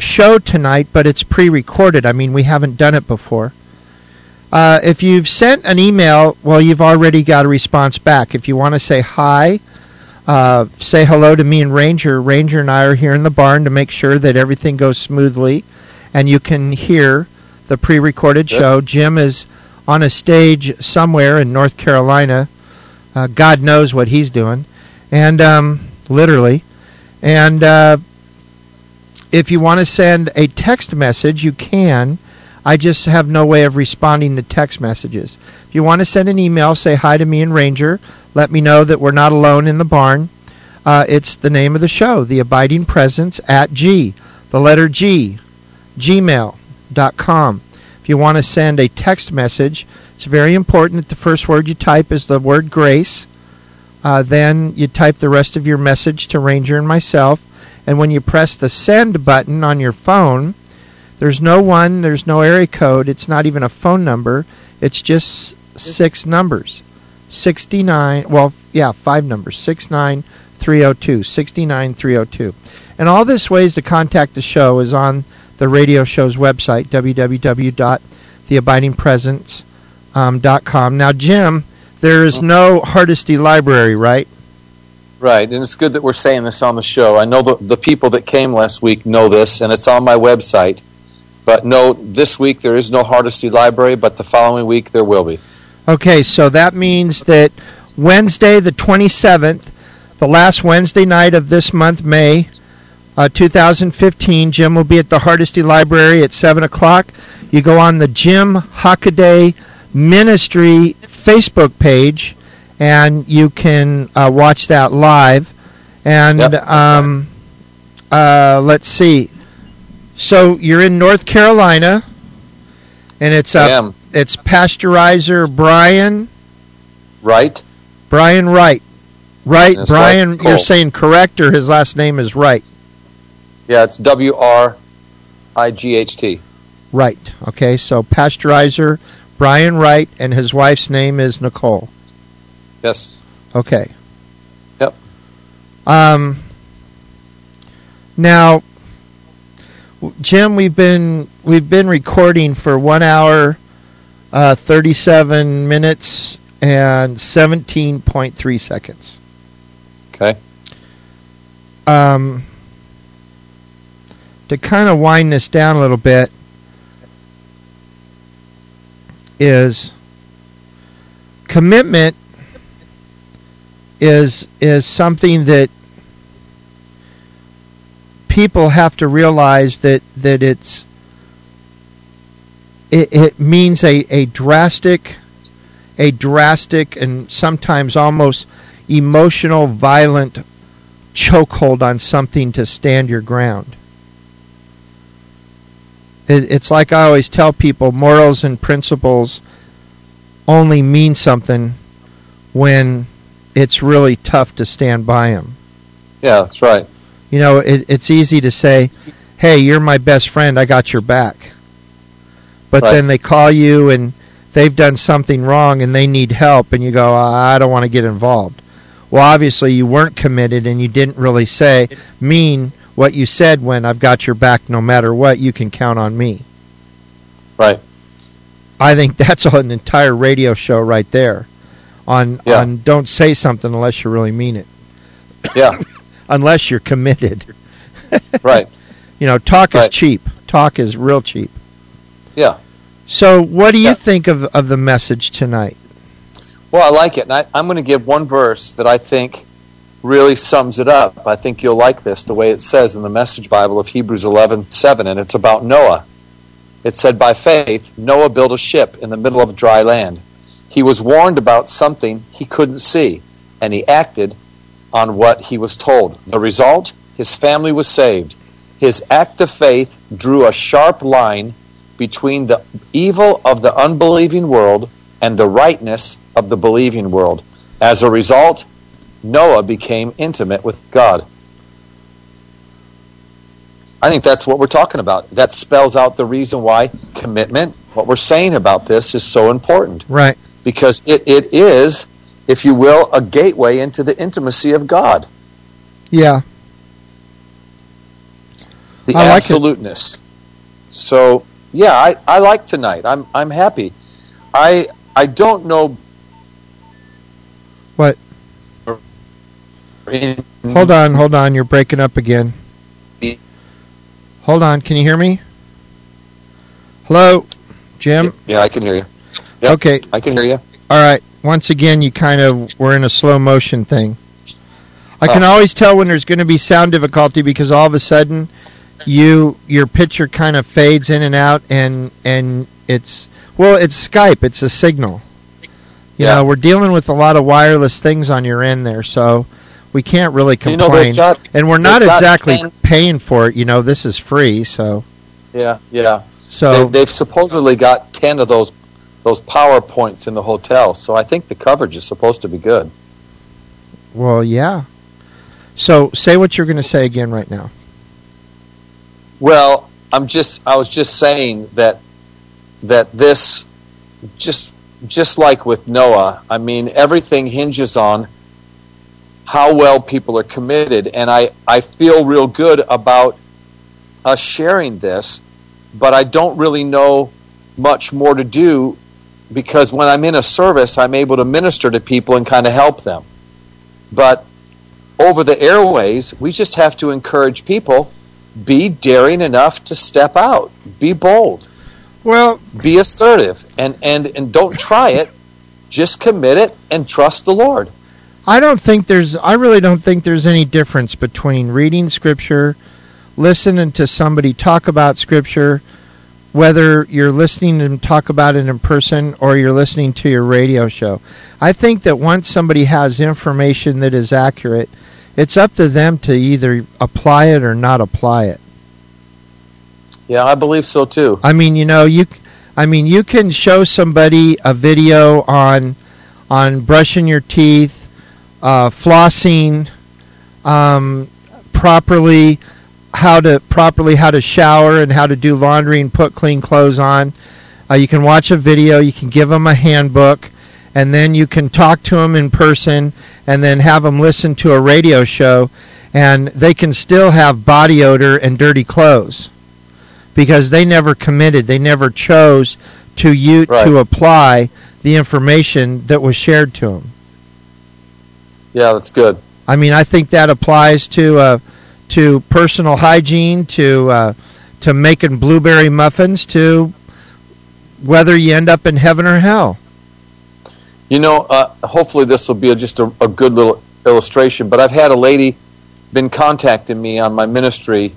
show tonight, but it's pre-recorded. I mean, we haven't done it before. If you've sent an email, well, you've already got a response back. If you want to say hi, say hello to me and Ranger. Ranger and I are here in the barn to make sure that everything goes smoothly, and you can hear the pre-recorded show. Jim is on a stage somewhere in North Carolina. God knows what he's doing, and literally. And if you want to send a text message, you can. I just have no way of responding to text messages. If you want to send an email, say hi to me and Ranger. Let me know that we're not alone in the barn. It's the name of the show, The Abiding Presence at the letter G, gmail.com. If you want to send a text message, it's very important that the first word you type is the word grace. Then you type the rest of your message to Ranger and myself. And when you press the send button on your phone, there's no area code. It's not even a phone number. It's just 6 numbers. 5 numbers. 69302. 69302. And all this ways to contact the show is on the radio show's website, www.theabidingpresence.com. Now, Jim, there is no Hardesty Library, right? Right, and it's good that we're saying this on the show. I know the people that came last week know this, and it's on my website. But no, this week there is no Hardesty Library, but the following week there will be. Okay, so that means that Wednesday the 27th, the last Wednesday night of this month, May 2015, Jim will be at the Hardesty Library at 7 o'clock. You go on the Jim Hockaday Ministry Facebook page, and you can watch that live. And let's see. So you're in North Carolina, and it's pasteurizer Brian Wright. Brian Wright. Right, Brian, Cole. You're saying correct, or his last name is Wright? Yeah, it's Wright. Right. Okay, so pasteurizer Brian Wright, and his wife's name is Nicole. Yes. Okay. Yep. Now, Jim, we've been recording for 1 hour, 37 minutes, and 17.3 seconds. Okay. To kind of wind this down a little bit is commitment is something that people have to realize that it means a drastic and sometimes almost emotional, violent chokehold on something to stand your ground. It's like I always tell people, morals and principles only mean something when it's really tough to stand by them. Yeah, that's right. You know, it's easy to say, hey, you're my best friend, I got your back. But then they call you and they've done something wrong and they need help, and you go, I don't want to get involved. Well, obviously you weren't committed, and you didn't really mean what you said when I've got your back no matter what, you can count on me. Right. I think that's an entire radio show right there on don't say something unless you really mean it. Yeah. Unless you're committed. Right. You know, talk is cheap. Talk is real cheap. Yeah. So what do you think of the message tonight? Well, I like it. And I'm going to give one verse that I think really sums it up. I think you'll like this, the way it says in the Message Bible of Hebrews 11:7, and it's about Noah. It said, by faith, Noah built a ship in the middle of dry land. He was warned about something he couldn't see, and he acted on what he was told. The result? His family was saved. His act of faith drew a sharp line between the evil of the unbelieving world and the rightness of the believing world. As a result, Noah became intimate with God. I think that's what we're talking about. That spells out the reason why commitment, what we're saying about this, is so important. Right. Because it is, if you will, a gateway into the intimacy of God. Yeah. the I like absoluteness. So yeah, I like tonight. I'm happy. I don't know. What? Hold on. You're breaking up again. Hold on. Can you hear me? Hello, Jim? Yeah, I can hear you. Yep, okay. I can hear you. All right. Once again, you kind of were in a slow motion thing. I can always tell when there's going to be sound difficulty because all of a sudden your picture kind of fades in and out, and it's Skype. It's a signal. You know, we're dealing with a lot of wireless things on your end there, so we can't really complain. And we're not exactly paying for it. You know, this is free, so. Yeah. So they've supposedly got 10 of those PowerPoints in the hotel, so I think the coverage is supposed to be good. Well, yeah. So say what you're going to say again right now. Well, I was just saying that this, just like with Noah, I mean, everything hinges on how well people are committed, and I feel real good about us sharing this, but I don't really know much more to do, because when I'm in a service, I'm able to minister to people and kind of help them. But over the airways, we just have to encourage people, be daring enough to step out, be bold, be assertive, and don't try it, just commit it and trust the Lord. I really don't think there's any difference between reading Scripture, listening to somebody talk about Scripture, whether you're listening to them talk about it in person or you're listening to your radio show. I think that once somebody has information that is accurate, it's up to them to either apply it or not apply it. Yeah, I believe so too. I mean, you can show somebody a video on brushing your teeth, flossing, properly how to shower and how to do laundry and put clean clothes on. You can watch a video, you can give them a handbook, and then you can talk to them in person and then have them listen to a radio show, and they can still have body odor and dirty clothes because they never committed, they never chose to apply the information that was shared to them. Yeah, that's good. I mean, I think that applies to personal hygiene, to making blueberry muffins, to whether you end up in heaven or hell. You know, hopefully this will be just a good little illustration, but I've had a lady been contacting me on my ministry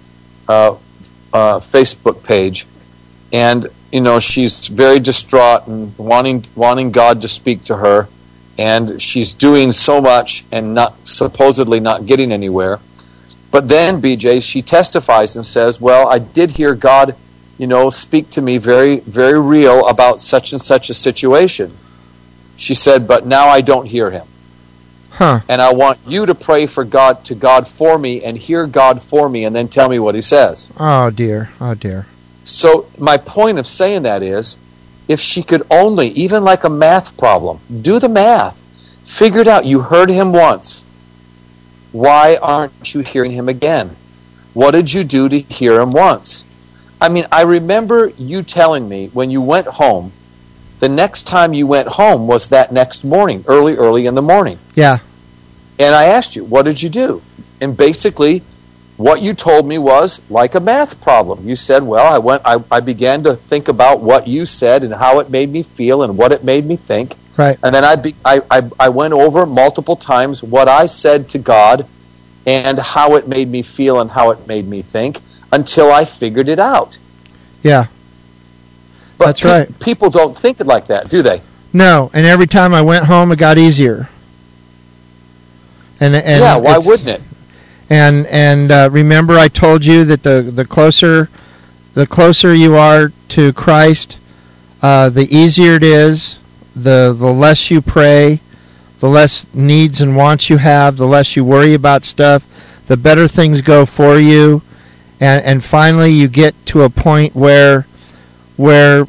Facebook page, and, you know, she's very distraught and wanting God to speak to her, and she's doing so much and supposedly not getting anywhere. But then, BJ, she testifies and says, well, I did hear God, you know, speak to me very, very real about such and such a situation. She said, but now I don't hear him. And I want you to pray to God for me and hear God for me and then tell me what he says. Oh, dear. So my point of saying that is, if she could only, even like a math problem, do the math, figure it out. You heard him once. Why aren't you hearing him again? What did you do to hear him once? I mean, I remember you telling me when you went home, the next time you went home was that next morning, early in the morning. Yeah. And I asked you, what did you do? And basically, what you told me was like a math problem. You said, well, I began to think about what you said and how it made me feel and what it made me think. Right. And then I went over multiple times what I said to God and how it made me feel and how it made me think until I figured it out. Yeah. But that's right. People don't think it like that, do they? No, and every time I went home, it got easier. And yeah, why wouldn't it? And remember, I told you that the closer you are to Christ, the easier it is. The less you pray, the less needs and wants you have, the less you worry about stuff, the better things go for you, and finally you get to a point where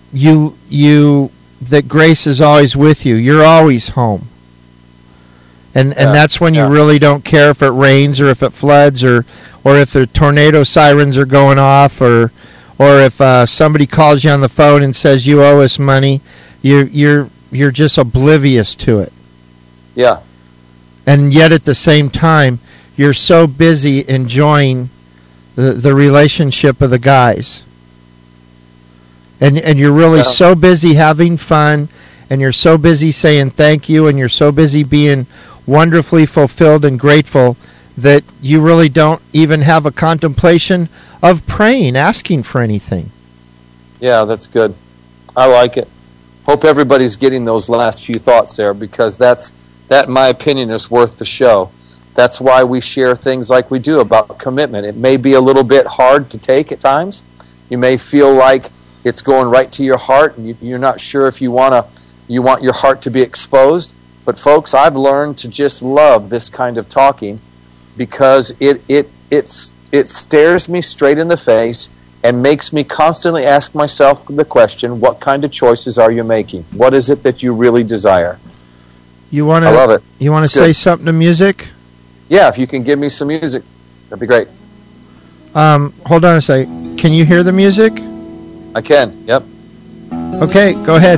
you that grace is always with you. You're always home. And that's when you really don't care if it rains or if it floods or if the tornado sirens are going off or if somebody calls you on the phone and says you owe us money. You're just oblivious to it. Yeah. And yet at the same time, you're so busy enjoying the relationship of the guys. And you're really so busy having fun, and you're so busy saying thank you, and you're so busy being wonderfully fulfilled and grateful that you really don't even have a contemplation of praying, asking for anything. Yeah, that's good. I like it. Hope everybody's getting those last few thoughts there, because that, in my opinion, is worth the show. That's why we share things like we do about commitment. It may be a little bit hard to take at times. You may feel like it's going right to your heart, and you're not sure if you want your heart to be exposed. But folks, I've learned to just love this kind of talking, because it stares me straight in the face and makes me constantly ask myself the question, what kind of choices are you making? What is it that you really desire? I love it. You want to say something to music? Yeah, if you can give me some music, that'd be great. Hold on a second. Can you hear the music? I can, yep. Okay, go ahead.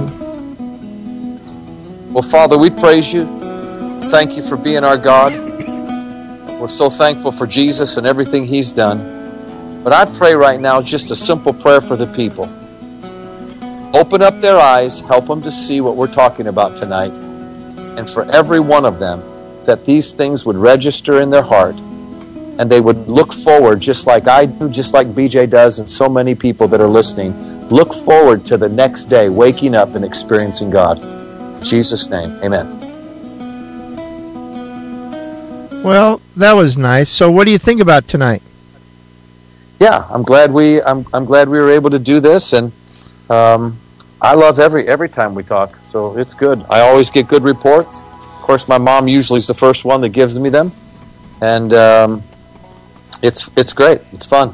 Well, Father, we praise you. Thank you for being our God. We're so thankful for Jesus and everything he's done. But I pray right now just a simple prayer for the people. Open up their eyes, help them to see what we're talking about tonight. And for every one of them, that these things would register in their heart, and they would look forward, just like I do, just like BJ does, and so many people that are listening, look forward to the next day, waking up and experiencing God. In Jesus' name, amen. Well, that was nice. So what do you think about tonight? Yeah, I'm glad we were able to do this, and I love every time we talk, so it's good. I always get good reports. Of course, my mom usually is the first one that gives me them, and it's great. It's fun.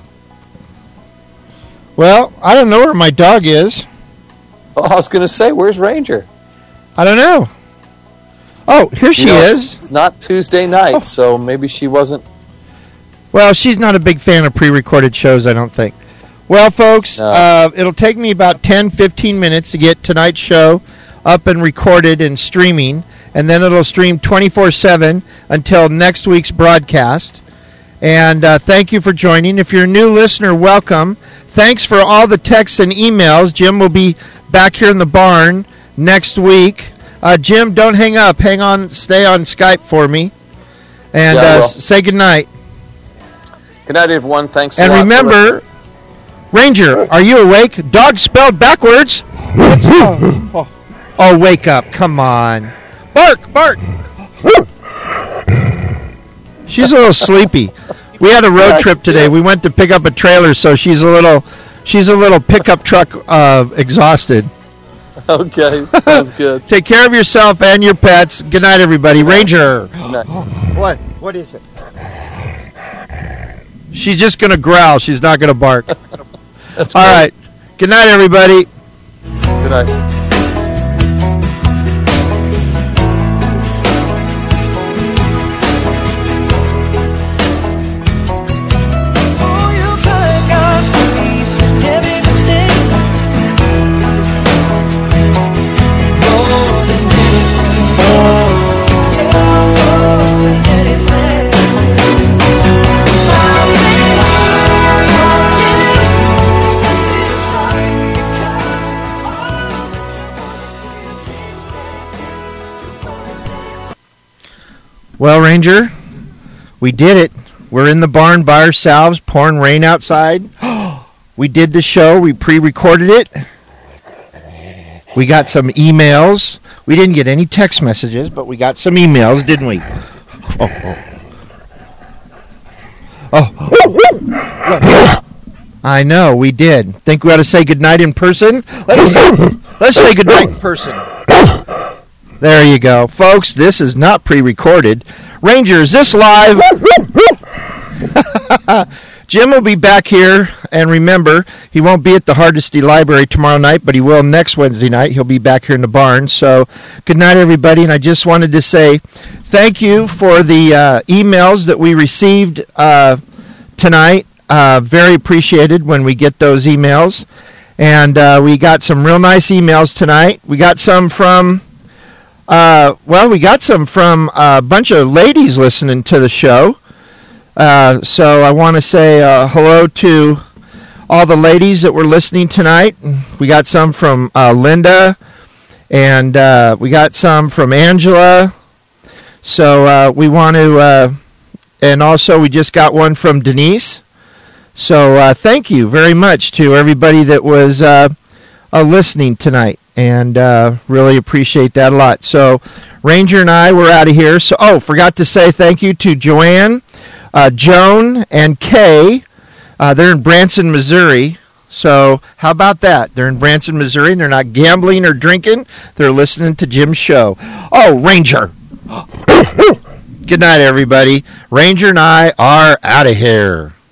Well, I don't know where my dog is. Oh, I was going to say, where's Ranger? I don't know. Oh, here she is. It's not Tuesday night, so maybe she wasn't. Well, she's not a big fan of pre-recorded shows, I don't think. Well, folks, it'll take me about 10, 15 minutes to get tonight's show up and recorded and streaming, and then it'll stream 24/7 until next week's broadcast. And thank you for joining. If you're a new listener, welcome. Thanks for all the texts and emails. Jim will be back here in the barn next week. Jim, don't hang up. Hang on. Stay on Skype for me. And say goodnight. Good night, everyone. Thanks a lot. And remember, Ranger, are you awake? Dog spelled backwards. Oh, wake up. Come on. Bark, bark. She's a little sleepy. We had a road trip today. We went to pick up a trailer, so she's a little pickup truck exhausted. Okay, sounds good. Take care of yourself and your pets. Good night, everybody. Ranger. Good night. What? What is it? She's just going to growl. She's not going to bark. All right. Good night, everybody. Good night. Well, Ranger, we did it. We're in the barn by ourselves, pouring rain outside. We did the show. We pre-recorded it. We got some emails. We didn't get any text messages, but we got some emails, didn't we? Oh. I know, we did. Think we ought to say goodnight in person? Let's say goodnight in person. There you go. Folks, this is not pre-recorded. Ranger, is this live? Jim will be back here, and remember, he won't be at the Hardesty Library tomorrow night, but he will next Wednesday night. He'll be back here in the barn. So good night, everybody, and I just wanted to say thank you for the emails that we received tonight. Very appreciated when we get those emails. And we got some real nice emails tonight. We got some from, a bunch of ladies listening to the show. So I want to say hello to all the ladies that were listening tonight. We got some from Linda, and we got some from Angela. So we want to, and also we just got one from Denise. So thank you very much to everybody that was listening tonight, and really appreciate that a lot. So Ranger and I, we're out of here. So forgot to say thank you to Joanne, Joan, and Kay. They're in Branson, Missouri. So how about that? They're in Branson, Missouri, and they're not gambling or drinking. They're listening to Jim's show. Oh, Ranger. Good night, everybody. Ranger and I are out of here.